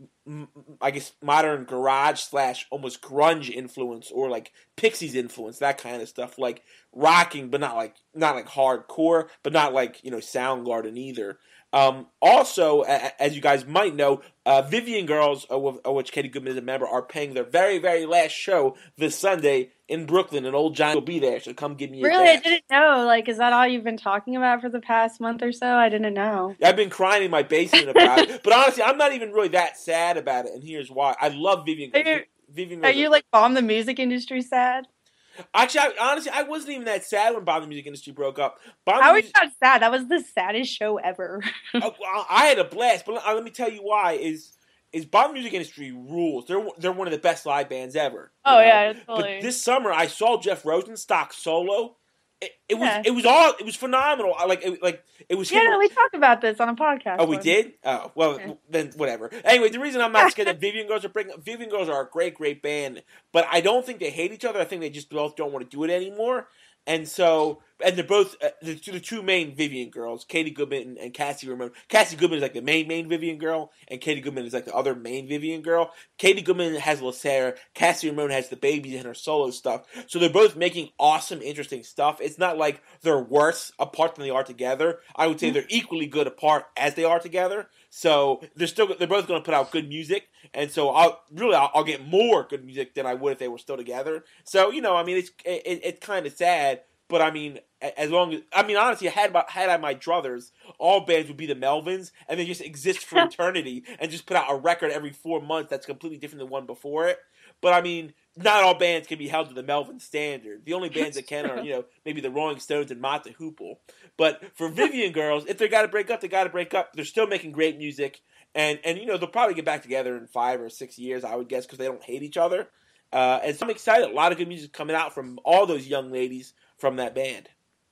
I guess, modern garage slash almost grunge influence, or like Pixies influence, that kind of stuff. Like rocking, but not like not like hardcore, but not like, you know, Soundgarden either. Um, also, a- as you guys might know, uh, Vivian Girls, of, of which Katie Goodman is a member, are paying their very, very last show this Sunday in Brooklyn, and Old John will be there, so come give me a Really? I dance. didn't know. Like, is that all you've been talking about for the past month or so? I didn't know. I've been crying in my basement about it, but honestly, I'm not even really that sad about it, and here's why. I love Vivian Are Girls. you, Vivian are Girls. you like bomb the music industry sad? Actually, I, honestly, I wasn't even that sad when Bomb the Music Industry broke up. Bomb How the are you Music- not sad? That was the saddest show ever. Uh, well, I had a blast, but let, let me tell you why. Is is Bomb the Music Industry rules? They're they're one of the best live bands ever. you Oh know? yeah, But totally. this summer, I saw Jeff Rosenstock solo. It, it was Yeah. it was all it was phenomenal. I like it, like it was. yeah, him- no, we talked about this on a podcast. Oh, we once. did? Oh, well, Yeah. then whatever. Anyway, the reason I'm not scared that Vivian Girls are breaking up, Vivian Girls are a great, great band, but I don't think they hate each other. I think they just both don't want to do it anymore. And so, and they're both, uh, the, two, the two main Vivian Girls, Katie Goodman and, and Cassie Ramone. Cassie Goodman is like the main, main Vivian Girl, and Katie Goodman is like the other main Vivian Girl. Katie Goodman has LaSara, Cassie Ramone has the babies and her solo stuff. So they're both making awesome, interesting stuff. It's not like they're worse apart than they are together. I would say they're equally good apart as they are together. So they're still, they're both going to put out good music. And so I'll really, I'll, I'll get more good music than I would if they were still together. So, you know, I mean, it's, it, it's kind of sad. But I mean, as long as I mean, honestly, had my, had I my druthers, all bands would be the Melvins, and they just exist for eternity, and just put out a record every four months that's completely different than the one before it. But I mean, not all bands can be held to the Melvin standard. The only bands that can are, you know, maybe the Rolling Stones and Mott the Hoople. But for Vivian Girls, if they got to break up, they got to break up. They're still making great music, and and you know they'll probably get back together in five or six years, I would guess, because they don't hate each other. Uh, and so I'm excited. A lot of good music coming out from all those young ladies from that band.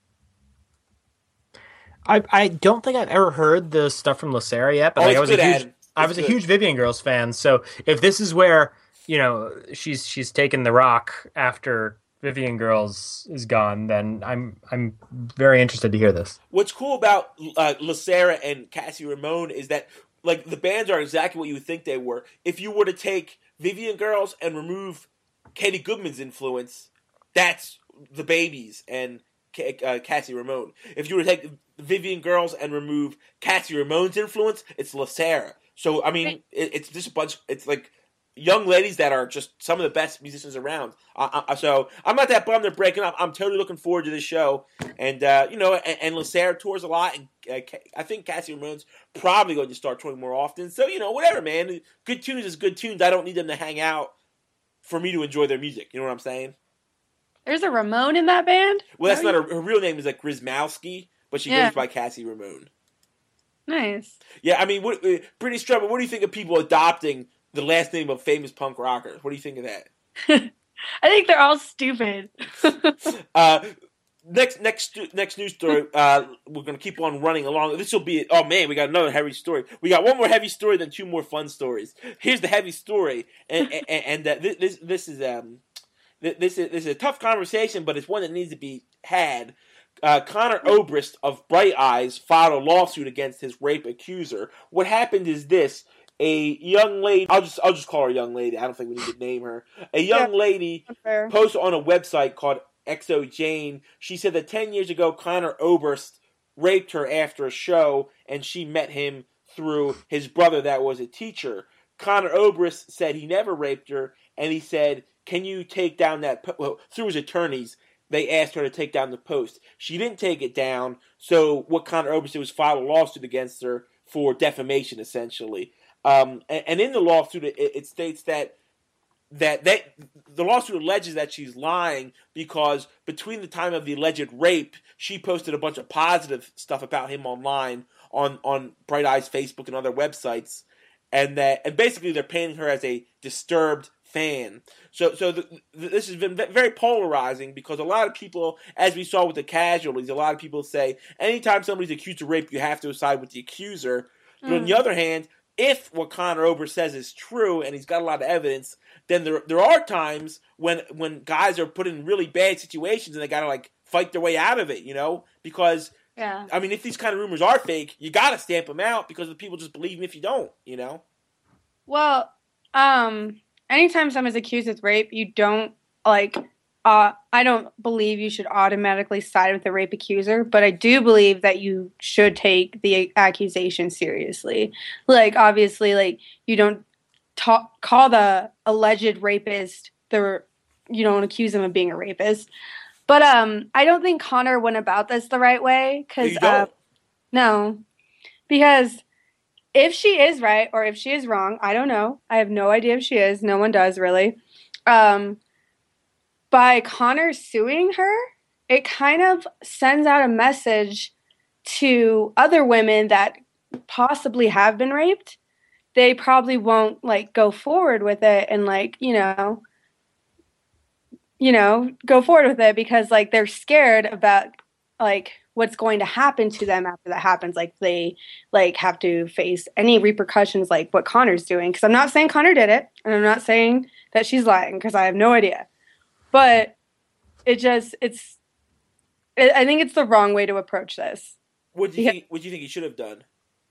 I, I don't think I've ever heard the stuff from LaSara yet, but Oh, like, it's I was good, a huge Adam. I It's was a good. huge Vivian Girls fan. So if this is where, you know, she's she's taken the rock after Vivian Girls is gone, then I'm I'm very interested to hear this. What's cool about uh, LaSara and Cassie Ramone is that like the bands are exactly what you would think they were. If you were to take Vivian Girls and remove Katie Goodman's influence, that's the Babies and uh, Cassie Ramone. If you were to take Vivian Girls and remove Cassie Ramone's influence, it's LaSara. So I mean, it, it's just a bunch. It's like young ladies that are just some of the best musicians around. Uh, uh, so I'm not that bummed they're breaking up. I'm totally looking forward to this show. And uh, you know, and, and LaSara tours a lot, and uh, I think Cassie Ramone's probably going to start touring more often. So you know, whatever, man. Good tunes is good tunes. I don't need them to hang out for me to enjoy their music. You know what I'm saying? There's a Ramone in that band? Well, that's Are not you- her, her real name is like Grismowski, but she Yeah. goes by Cassie Ramone. Nice. Yeah, I mean, what, uh, Brittany Strummer, what do you think of people adopting the last name of famous punk rockers? What do you think of that? I think they're all stupid. Uh, next, next, next news story. Uh, we're gonna keep on running along. This will be. Oh man, we got another heavy story. We got one more heavy story, then two more fun stories. Here's the heavy story, and and, and uh, this, this this is um this this is, this is a tough conversation, but it's one that needs to be had. Uh, Connor Obrist of Bright Eyes filed a lawsuit against his rape accuser. What happened is this. a young lady. I'll just I'll just call her a young lady. I don't think we need to name her. A young Yeah, lady fair. posted on a website called Exo Jane. She said that ten years ago, Connor Oberst raped her after a show, and she met him through his brother that was a teacher. Connor Oberst said he never raped her, and he said, can you take down that po-? Well, through his attorneys, they asked her to take down the post. She didn't take it down, so what Connor Oberst did was file a lawsuit against her for defamation, essentially. Um, and, and in the lawsuit, it, it states that that they, the lawsuit alleges that she's lying because between the time of the alleged rape, she posted a bunch of positive stuff about him online on, on Bright Eyes Facebook and other websites, and that and basically they're painting her as a disturbed fan. So so the, the, this has been very polarizing because a lot of people, as we saw with the casualties, a lot of people say anytime somebody's accused of rape, you have to side with the accuser. But mm. on the other hand, if what Connor Oberst says is true and he's got a lot of evidence, then there there are times when when guys are put in really bad situations and they gotta like fight their way out of it, you know? Because yeah. I mean, if these kind of rumors are fake, you gotta stamp them out because the people just believe them if you don't, you know? Well, um, anytime someone's accused of rape, you don't like. Uh, I don't believe you should automatically side with the rape accuser, but I do believe that you should take the accusation seriously. Like, obviously, like you don't talk, call the alleged rapist the. You don't accuse them of being a rapist. But um, I don't think Connor went about this the right way. Cause, uh, no. Because if she is right or if she is wrong, I don't know. I have no idea if she is. No one does, really. Um, by Connor suing her, it kind of sends out a message to other women that possibly have been raped. They probably won't, like, go forward with it and, like, you know... you know, go forward with it because, like, they're scared about, like, what's going to happen to them after that happens. Like, they, like, have to face any repercussions like what Connor's doing. Because I'm not saying Connor did it, and I'm not saying that she's lying, because I have no idea. But it just, it's, it, I think it's the wrong way to approach this. What do you think, what do you think he should have done?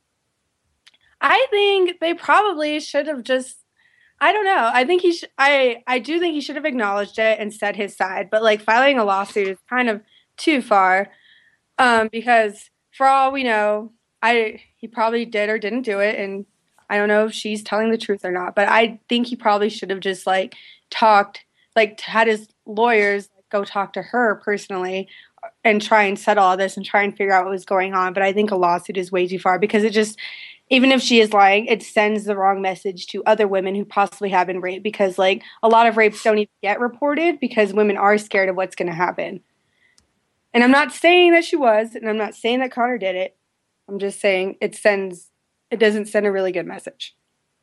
I think they probably should have just, I don't know. I think he sh- I I do think he should have acknowledged it and said his side, but like filing a lawsuit is kind of too far, um, because for all we know, I he probably did or didn't do it, and I don't know if she's telling the truth or not. But I think he probably should have just like talked, like had his lawyers go talk to her personally and try and settle all this and try and figure out what was going on. But I think a lawsuit is way too far because it just. Even if she is lying, it sends the wrong message to other women who possibly have been raped because, like, a lot of rapes don't even get reported because women are scared of what's going to happen. And I'm not saying that she was, and I'm not saying that Connor did it. I'm just saying it sends, it doesn't send a really good message.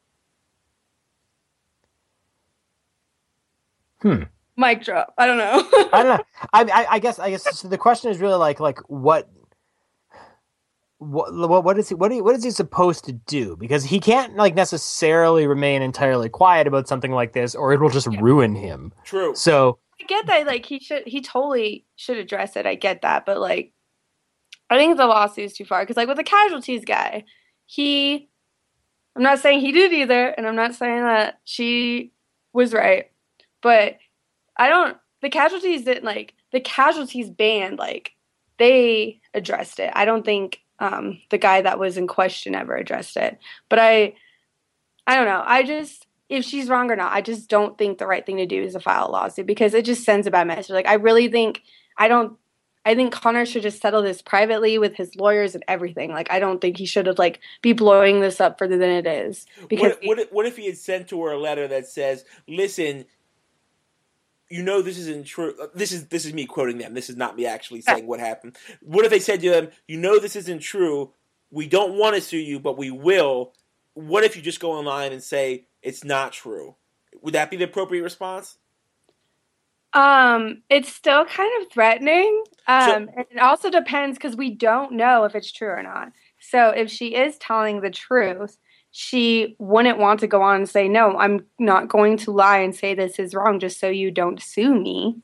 Hmm. Mic drop. I don't know. I don't know. I, I, I guess. I guess so the question is really like, like what. What what is he what, he what is he supposed to do? Because he can't like necessarily remain entirely quiet about something like this, or it will just yeah. ruin him. True. So I get that. Like he should, he totally should address it. I get that, but like, I think the lawsuit is too far. Because like with the casualties guy, he, I'm not saying he did either, and I'm not saying that she was right, but I don't. The casualties didn't like the casualties band like they addressed it. I don't think. Um, the guy that was in question ever addressed it. But I, I don't know. I just, if she's wrong or not, I just don't think the right thing to do is to file a lawsuit because it just sends a bad message. Like, I really think, I don't, I think Connor should just settle this privately with his lawyers and everything. Like, I don't think he should have, like, be blowing this up further than it is. Because what, what, what if he had sent to her a letter that says, listen, you know this isn't true. This is this is me quoting them. This is not me actually saying what happened. What if they said to them, you know this isn't true. We don't want to sue you, but we will. What if you just go online and say it's not true? Would that be the appropriate response? Um, it's still kind of threatening. Um, so, and it also depends because we don't know if it's true or not. So if she is telling the truth, she wouldn't want to go on and say, no, I'm not going to lie and say this is wrong just so you don't sue me.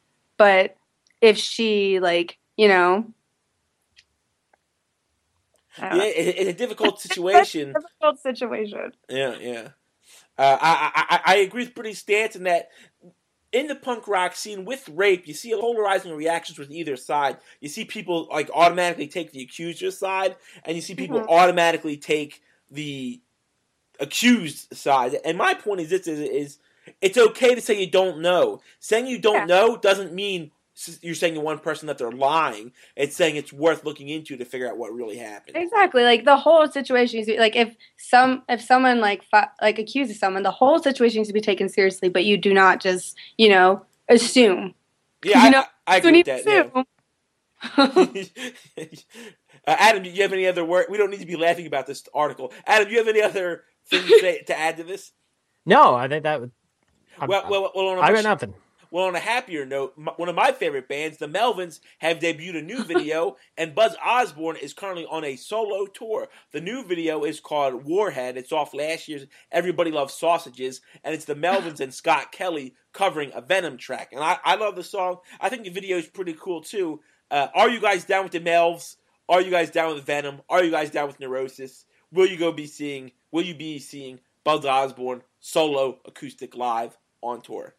But if she, like, you know, I don't Yeah, know. it, it's a difficult situation. Difficult situation. Yeah, yeah. Uh, I, I I agree with Brittany's stance in that in the punk rock scene with rape, you see polarizing reactions with either side. You see people like automatically take the accuser's side, and you see people Mhm. automatically take the accused side. And my point is this: is, is it's okay to say you don't know. Saying you don't Yeah. know doesn't mean you're saying to one person that they're lying. It's saying it's worth looking into to figure out what really happened. Exactly. Like the whole situation is like if some if someone like fi- like accuses someone, the whole situation needs to be taken seriously. But you do not just you know assume. Yeah, You I, know, I, I So agree you with that. Yeah. assume. uh, Adam, do you have any other word? We don't need to be laughing about this article. Adam, do you have any other things to, say, to add to this? No, I think that would. I'm, Well, well, well on a I got much- nothing. Well, on a happier note, m- one of my favorite bands, the Melvins, have debuted a new video, and Buzz Osborne is currently on a solo tour. The new video is called Warhead. It's off last year's Everybody Loves Sausages, and it's the Melvins and Scott Kelly covering a Venom track. And I, I love the song. I think the video is pretty cool, too. Uh, are you guys down with the Melvs? Are you guys down with Venom? Are you guys down with Neurosis? Will you go be seeing, will you be seeing Buzz Osborne solo acoustic live on tour?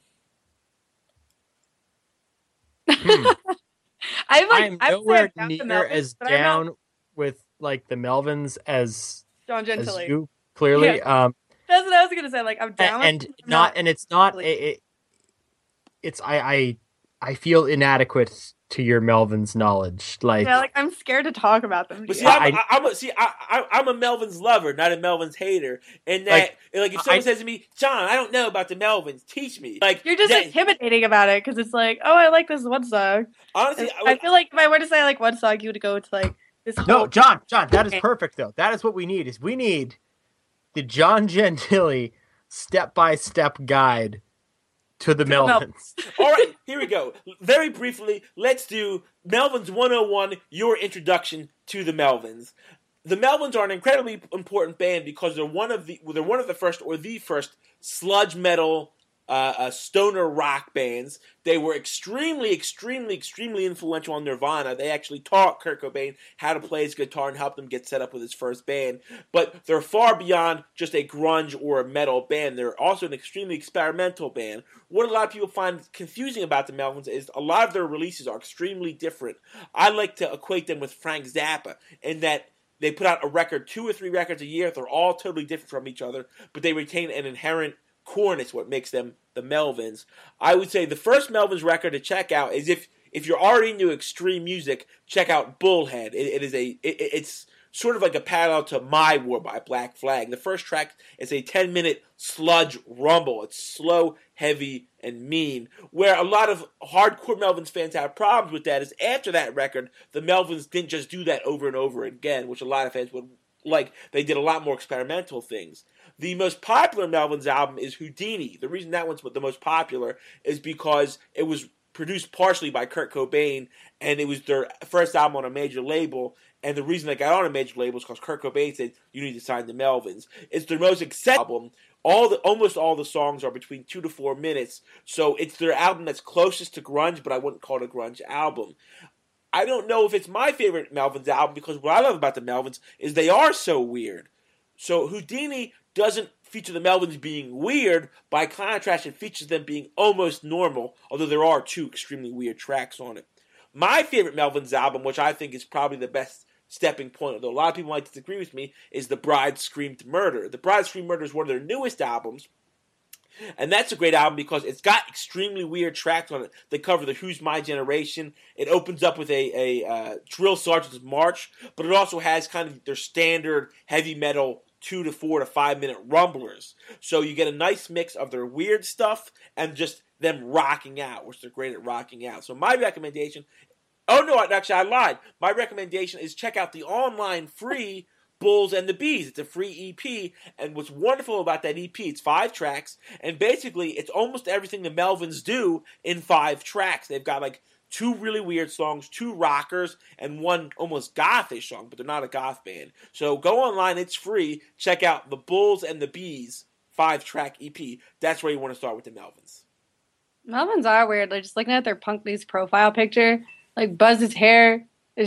Hmm. I'm like I'm I would say nowhere I'm down with the near Melvins, as but I'm not down with like the Melvins as John as Gentili. you clearly. Yeah. Um, That's what I was gonna say. Like I'm down and, with and it, I'm not and it's not really- it, it- it's I I I feel inadequate to your Melvins knowledge. Like, yeah, like I'm scared to talk about them. But see, here. I'm, I- I, I'm a see, I, I, I'm a Melvins lover, not a Melvins hater. And that, like, if someone I- says to me, "John, I don't know about the Melvins, teach me." Like, You're just that- intimidating about it because it's like, oh, I like this one song. honestly, And I feel like if I were to say I like one song, you would go to like this whole. no, John, John, that is perfect though. That is what we need. Is we need the John Gentili step by step guide to the the Mel- Melvins. all right, here we go. Very briefly, let's do Melvins one oh one. Your introduction to the Melvins. The Melvins are an incredibly important band because they're one of the they're one of the first or the first sludge metal uh, uh, stoner rock bands. They were extremely, extremely, extremely influential on Nirvana. They actually taught Kurt Cobain how to play his guitar and helped him get set up with his first band. But they're far beyond just a grunge or a metal band. They're also an extremely experimental band. What a lot of people find confusing about the Melvins is a lot of their releases are extremely different. I like to equate them with Frank Zappa in that they put out a record, two or three records a year. They're all totally different from each other, but they retain an inherent core. It's what makes them the Melvins. I would say the first Melvins record to check out is if if you're already into extreme music, check out Bullhead. It, it is a it, it's sort of like a parallel to My War by Black Flag. The first track is a ten minute sludge rumble. It's slow, heavy, and mean. Where a lot of hardcore Melvins fans have problems with that is after that record, the Melvins didn't just do that over and over again, which a lot of fans would like. They did a lot more experimental things. The most popular Melvins album is Houdini. The reason that one's the most popular is because it was produced partially by Kurt Cobain, and it was their first album on a major label. And the reason they got on a major label is because Kurt Cobain said, "You need to sign the Melvins." It's their most accessible album. All the almost all the songs are between two to four minutes, so it's their album that's closest to grunge, but I wouldn't call it a grunge album. I don't know if it's my favorite Melvins album because what I love about the Melvins is they are so weird. So Houdini doesn't feature the Melvins being weird. By contrast, it features them being almost normal, although there are two extremely weird tracks on it. My favorite Melvins album, which I think is probably the best stepping point, although a lot of people might disagree with me, is The Bride Screamed Murder. The Bride Screamed Murder is one of their newest albums, and that's a great album because it's got extremely weird tracks on it. They cover the Who's My Generation. It opens up with a, a uh, Drill Sergeant's March, but it also has kind of their standard heavy metal two to four to five minute rumblers. So you get a nice mix of their weird stuff and just them rocking out, which they're great at rocking out. So my recommendation, oh no, actually I lied. My recommendation is check out the online free Bulls and the Bees. It's a free E P, and what's wonderful about that E P, it's five tracks, and basically it's almost everything the Melvins do in five tracks. They've got like two really weird songs, two rockers, and one almost gothish song, but they're not a goth band. So go online, it's free. Check out the Bulls and the Bees five-track E P. That's where you want to start with the Melvins. Melvins are weird. Like just looking at their punk news profile picture, like Buzz's hair is just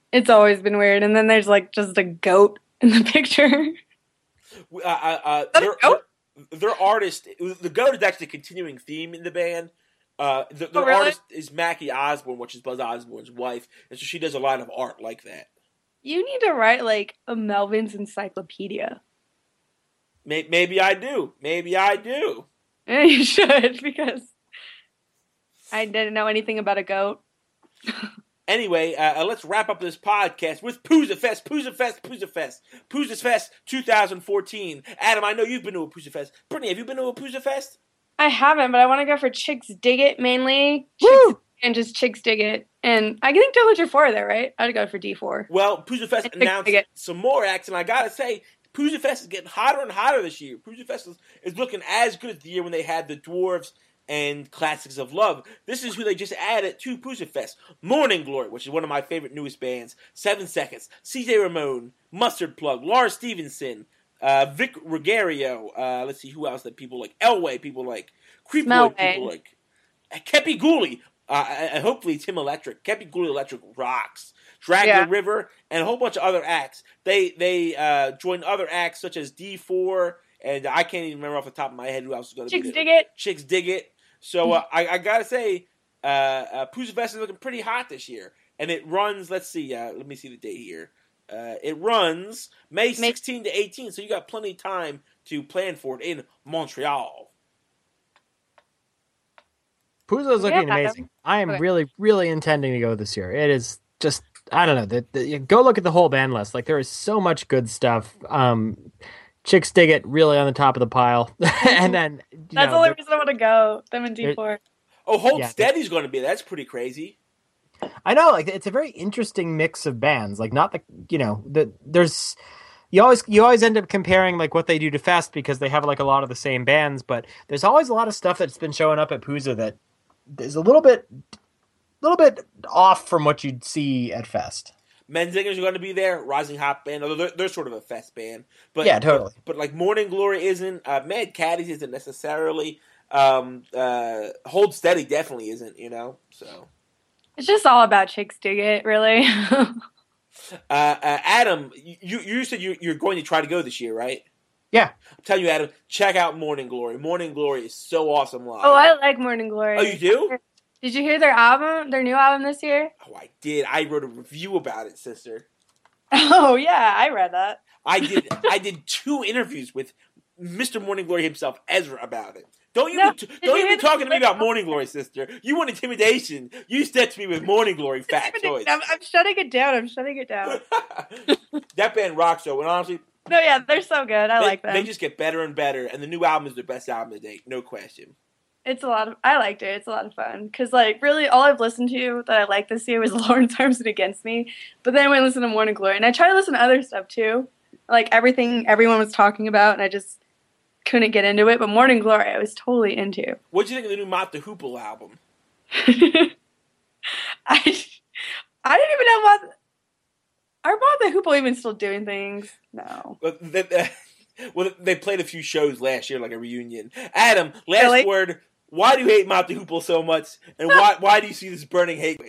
It's always been weird. And then there's like just a goat in the picture. Uh, uh, uh, That a their, goat? their, their artist, the goat is actually a continuing theme in the band. Uh, the, their Oh, really? artist is Mackie Osborne, which is Buzz Osborne's wife, and so she does a lot of art like that. You need to write like a Melvin's encyclopedia. May- Maybe I do. Maybe I do. Yeah, you should, because I didn't know anything about a goat. Anyway, uh, let's wrap up this podcast with Poozah Fest, Poozah Fest, Poozah Fest, Poozah Fest twenty fourteen. Adam, I know you've been to a Poozah Fest. Brittany, have you been to a Poozah Fest? I haven't, but I want to go for Chicks Dig It mainly. Chicks and just Chicks Dig It. And I think Dillinger four are there, right? I'd go for D four. Well, Poozah Fest Chicks announced Dig It. some more acts, and I gotta say, Poozah Fest is getting hotter and hotter this year. Poozah Fest is, is looking as good as the year when they had the Dwarves and Classics of Love. This is who they just added to Poozah Fest. Morning Glory, which is one of my favorite newest bands. Seven Seconds, C J Ramone, Mustard Plug, Lars Stevenson, uh, Vic Regario. Uh, let's see who else that people like. Elway, people like. Creepwood, Smellway. people like. Kepi Gooley, uh, and hopefully Tim Electric. Kepi Gooley Electric rocks. Drag Yeah. the River, and a whole bunch of other acts. They they uh, joined other acts such as D four, and I can't even remember off the top of my head who else is going to be Chicks there. Dig It. Chicks Dig It. So uh, I, I gotta say, uh, uh, Poozah Fest is looking pretty hot this year, and it runs. Let's see, uh, let me see the date here. Uh, it runs May sixteenth to eighteenth, so you got plenty of time to plan for it in Montreal. Poozah is looking Yeah. amazing. I am Okay. really, really intending to go this year. It is just, I don't know. The, the, go look at the whole band list. Like, there is so much good stuff. Um, Chicks Dig It really on the top of the pile. And then, you That's know, the only there- reason I want to go. Them and D four. Oh, Hold Yeah. Steady's going to be there. That's pretty crazy. I know, like, it's a very interesting mix of bands. Like, not the, you know, the, there's, you always, you always end up comparing, like, what they do to Fest because they have, like, a lot of the same bands, but there's always a lot of stuff that's been showing up at Poozah that is a little bit, little bit off from what you'd see at Fest. Menzingers are going to be there. Rising Hot Band. Although they're, they're sort of a fest band. But, Yeah, totally. But, but like Morning Glory isn't. Uh, Mad Caddies isn't necessarily. Um, uh, Hold Steady definitely isn't. You know. So. It's just all about Chicks Dig It, really. Uh, uh, Adam, you you said you you're going to try to go this year, right? Yeah. I'm telling you, Adam, check out Morning Glory. Morning Glory is so awesome live. Oh, I like Morning Glory. Oh, you do? Did you hear their album, their new album this year? Oh, I did. I wrote a review about it, sister. Oh, yeah, I read that. I did. I did two interviews with Mister Morning Glory himself, Ezra, about it. Don't you No, be, did don't you you hear be the- talking to me about Morning Glory, sister. You want intimidation. You stepped to me with Morning Glory factoids. I'm, I'm shutting it down. I'm shutting it down. That band rocks, though, and honestly, No, yeah, they're so good. I they, like them. they just get better and better, and the new album is the best album to date, no question. It's a lot of. I liked it. It's a lot of fun because, like, really, all I've listened to that I liked this year was Lawrence Armstrong Against Me. But then I went and listened to Morning Glory, and I tried to listen to other stuff too, like everything everyone was talking about, and I just couldn't get into it. But Morning Glory, I was totally into. What do you think of the new Mott the Hoople album? I I didn't even know about. Are Bob the Hoople even still doing things? No. Well, they, well, they played a few shows last year, like a reunion. Adam, last Really? word. Why do you hate Mott the Hoople so much, and why why do you see this burning hate?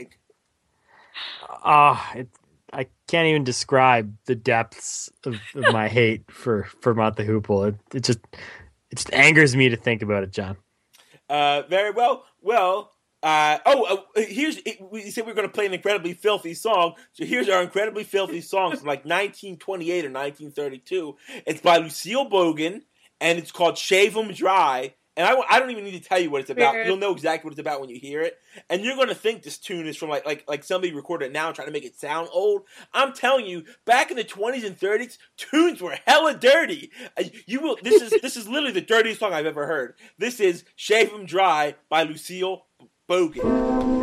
Ah, it, I can't even describe the depths of, of my hate for for Mott the Hoople. It, it just it just angers me to think about it, John. Uh, very well. Well, uh, oh, uh, here's we said we were going to play an incredibly filthy song. So here's our incredibly filthy song from like nineteen twenty-eight or nineteen thirty-two. It's by Lucille Bogan, and it's called "Shave 'Em Dry." And I, I don't even need to tell you what it's about. Weird. You'll know exactly what it's about when you hear it, and you're going to think this tune is from like like like somebody recorded it now and trying to make it sound old. I'm telling you, back in the twenties and thirties, tunes were hella dirty. Uh, You will. This is this is literally the dirtiest song I've ever heard. This is "Shave 'Em Dry" by Lucille Bogan.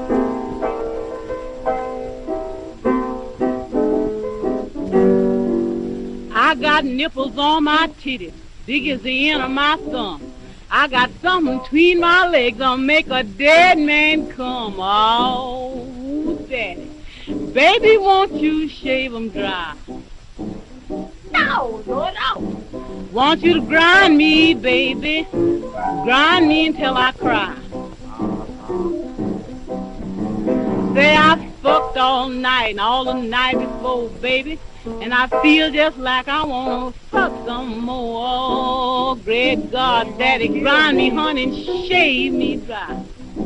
I got nipples on my titties, big as the end of my thumb. I got something between my legs that'll make a dead man come. Oh, daddy, baby, won't you shave 'em dry? No, Lord, no. Want you to grind me, baby, grind me until I cry. Say I fucked all night and all the night before, baby. And I feel just like I wanna fuck some more. Oh, great God, Daddy, grind me, honey, and shave me dry.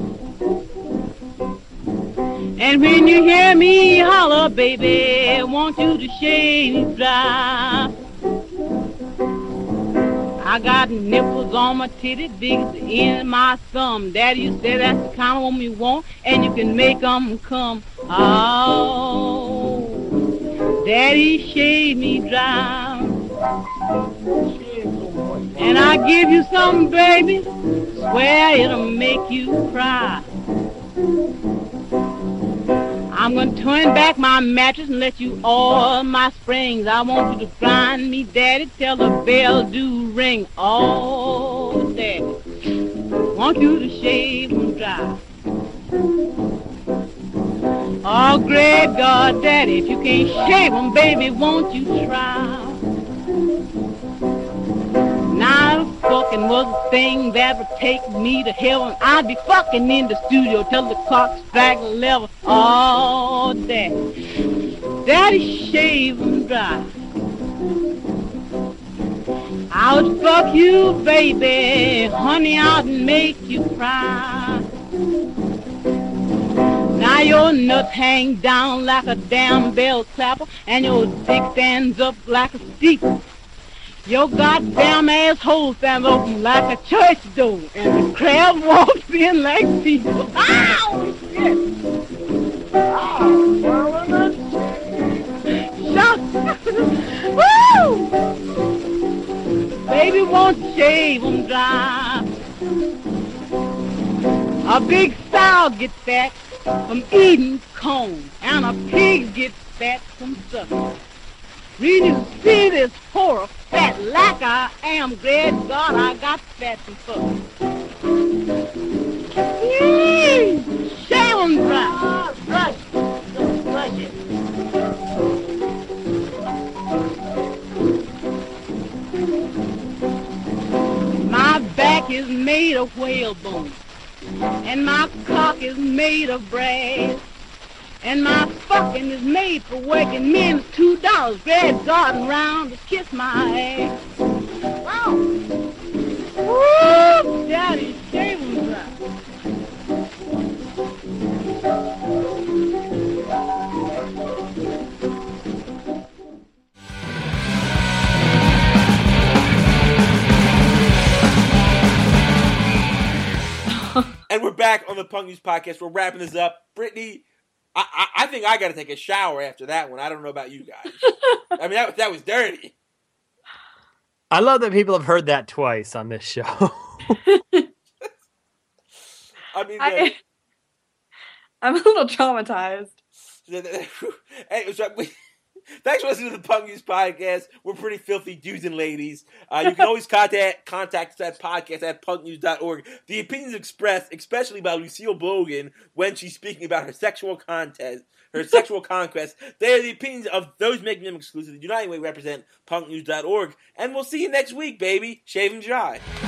And when you hear me holler, baby, I want you to shave me dry. I got nipples on my titty, big as the end of my thumb. Daddy, you said that's the kind of woman you want, and you can make them come. Oh, Daddy, shave me dry. And I give you something, baby, swear it'll make you cry. I'm gonna turn back my mattress and let you oil my springs. I want you to grind me, Daddy, till the bell do ring. Oh, Daddy, want you to shave them dry. Oh, great God, Daddy, if you can't shave them, baby, won't you try? Now, fucking was a thing that would take me to heaven. I'd be fucking in the studio till the clock strike eleven. Oh, Daddy, Daddy, shave them dry. I would fuck you, baby, honey, I'd make you cry. Now your nuts hang down like a damn bell clapper, and your dick stands up like a steeple. Your goddamn asshole stands open like a church door, and the crowd walks in like people. Ow! Shit! Oh, shut! Woo! Baby, won't shave them dry. A big sow gets fat from eating corn, and a pig gets fat from sucking. When you see this horror fat like I am, great God, I got fat and fuck. Yee! Shave them dry. Ah, brush. Don't brush it. My back is made of whalebone, and my cock is made of brass, and my fucking is made for working men's two dollars. Great garden round to kiss my ass. Wow. Woo! Daddy, shave them dry. And we're back on the Punk News Podcast. We're wrapping this up. Brittany, I, I, I think I got to take a shower after that one. I don't know about you guys. I mean, that, that was dirty. I love that people have heard that twice on this show. I mean, I, the, I'm a little traumatized. the, the, hey, so we, thanks for listening to the Punk News Podcast. We're pretty filthy dudes and ladies. Uh, you can always contact contact us at podcast at punk news dot org. The opinions expressed, especially by Lucille Bogan when she's speaking about her sexual contest, her sexual conquest, they are the opinions of those making them exclusive. They do not in any way represent punk news dot org. And we'll see you next week, baby. Shave and dry.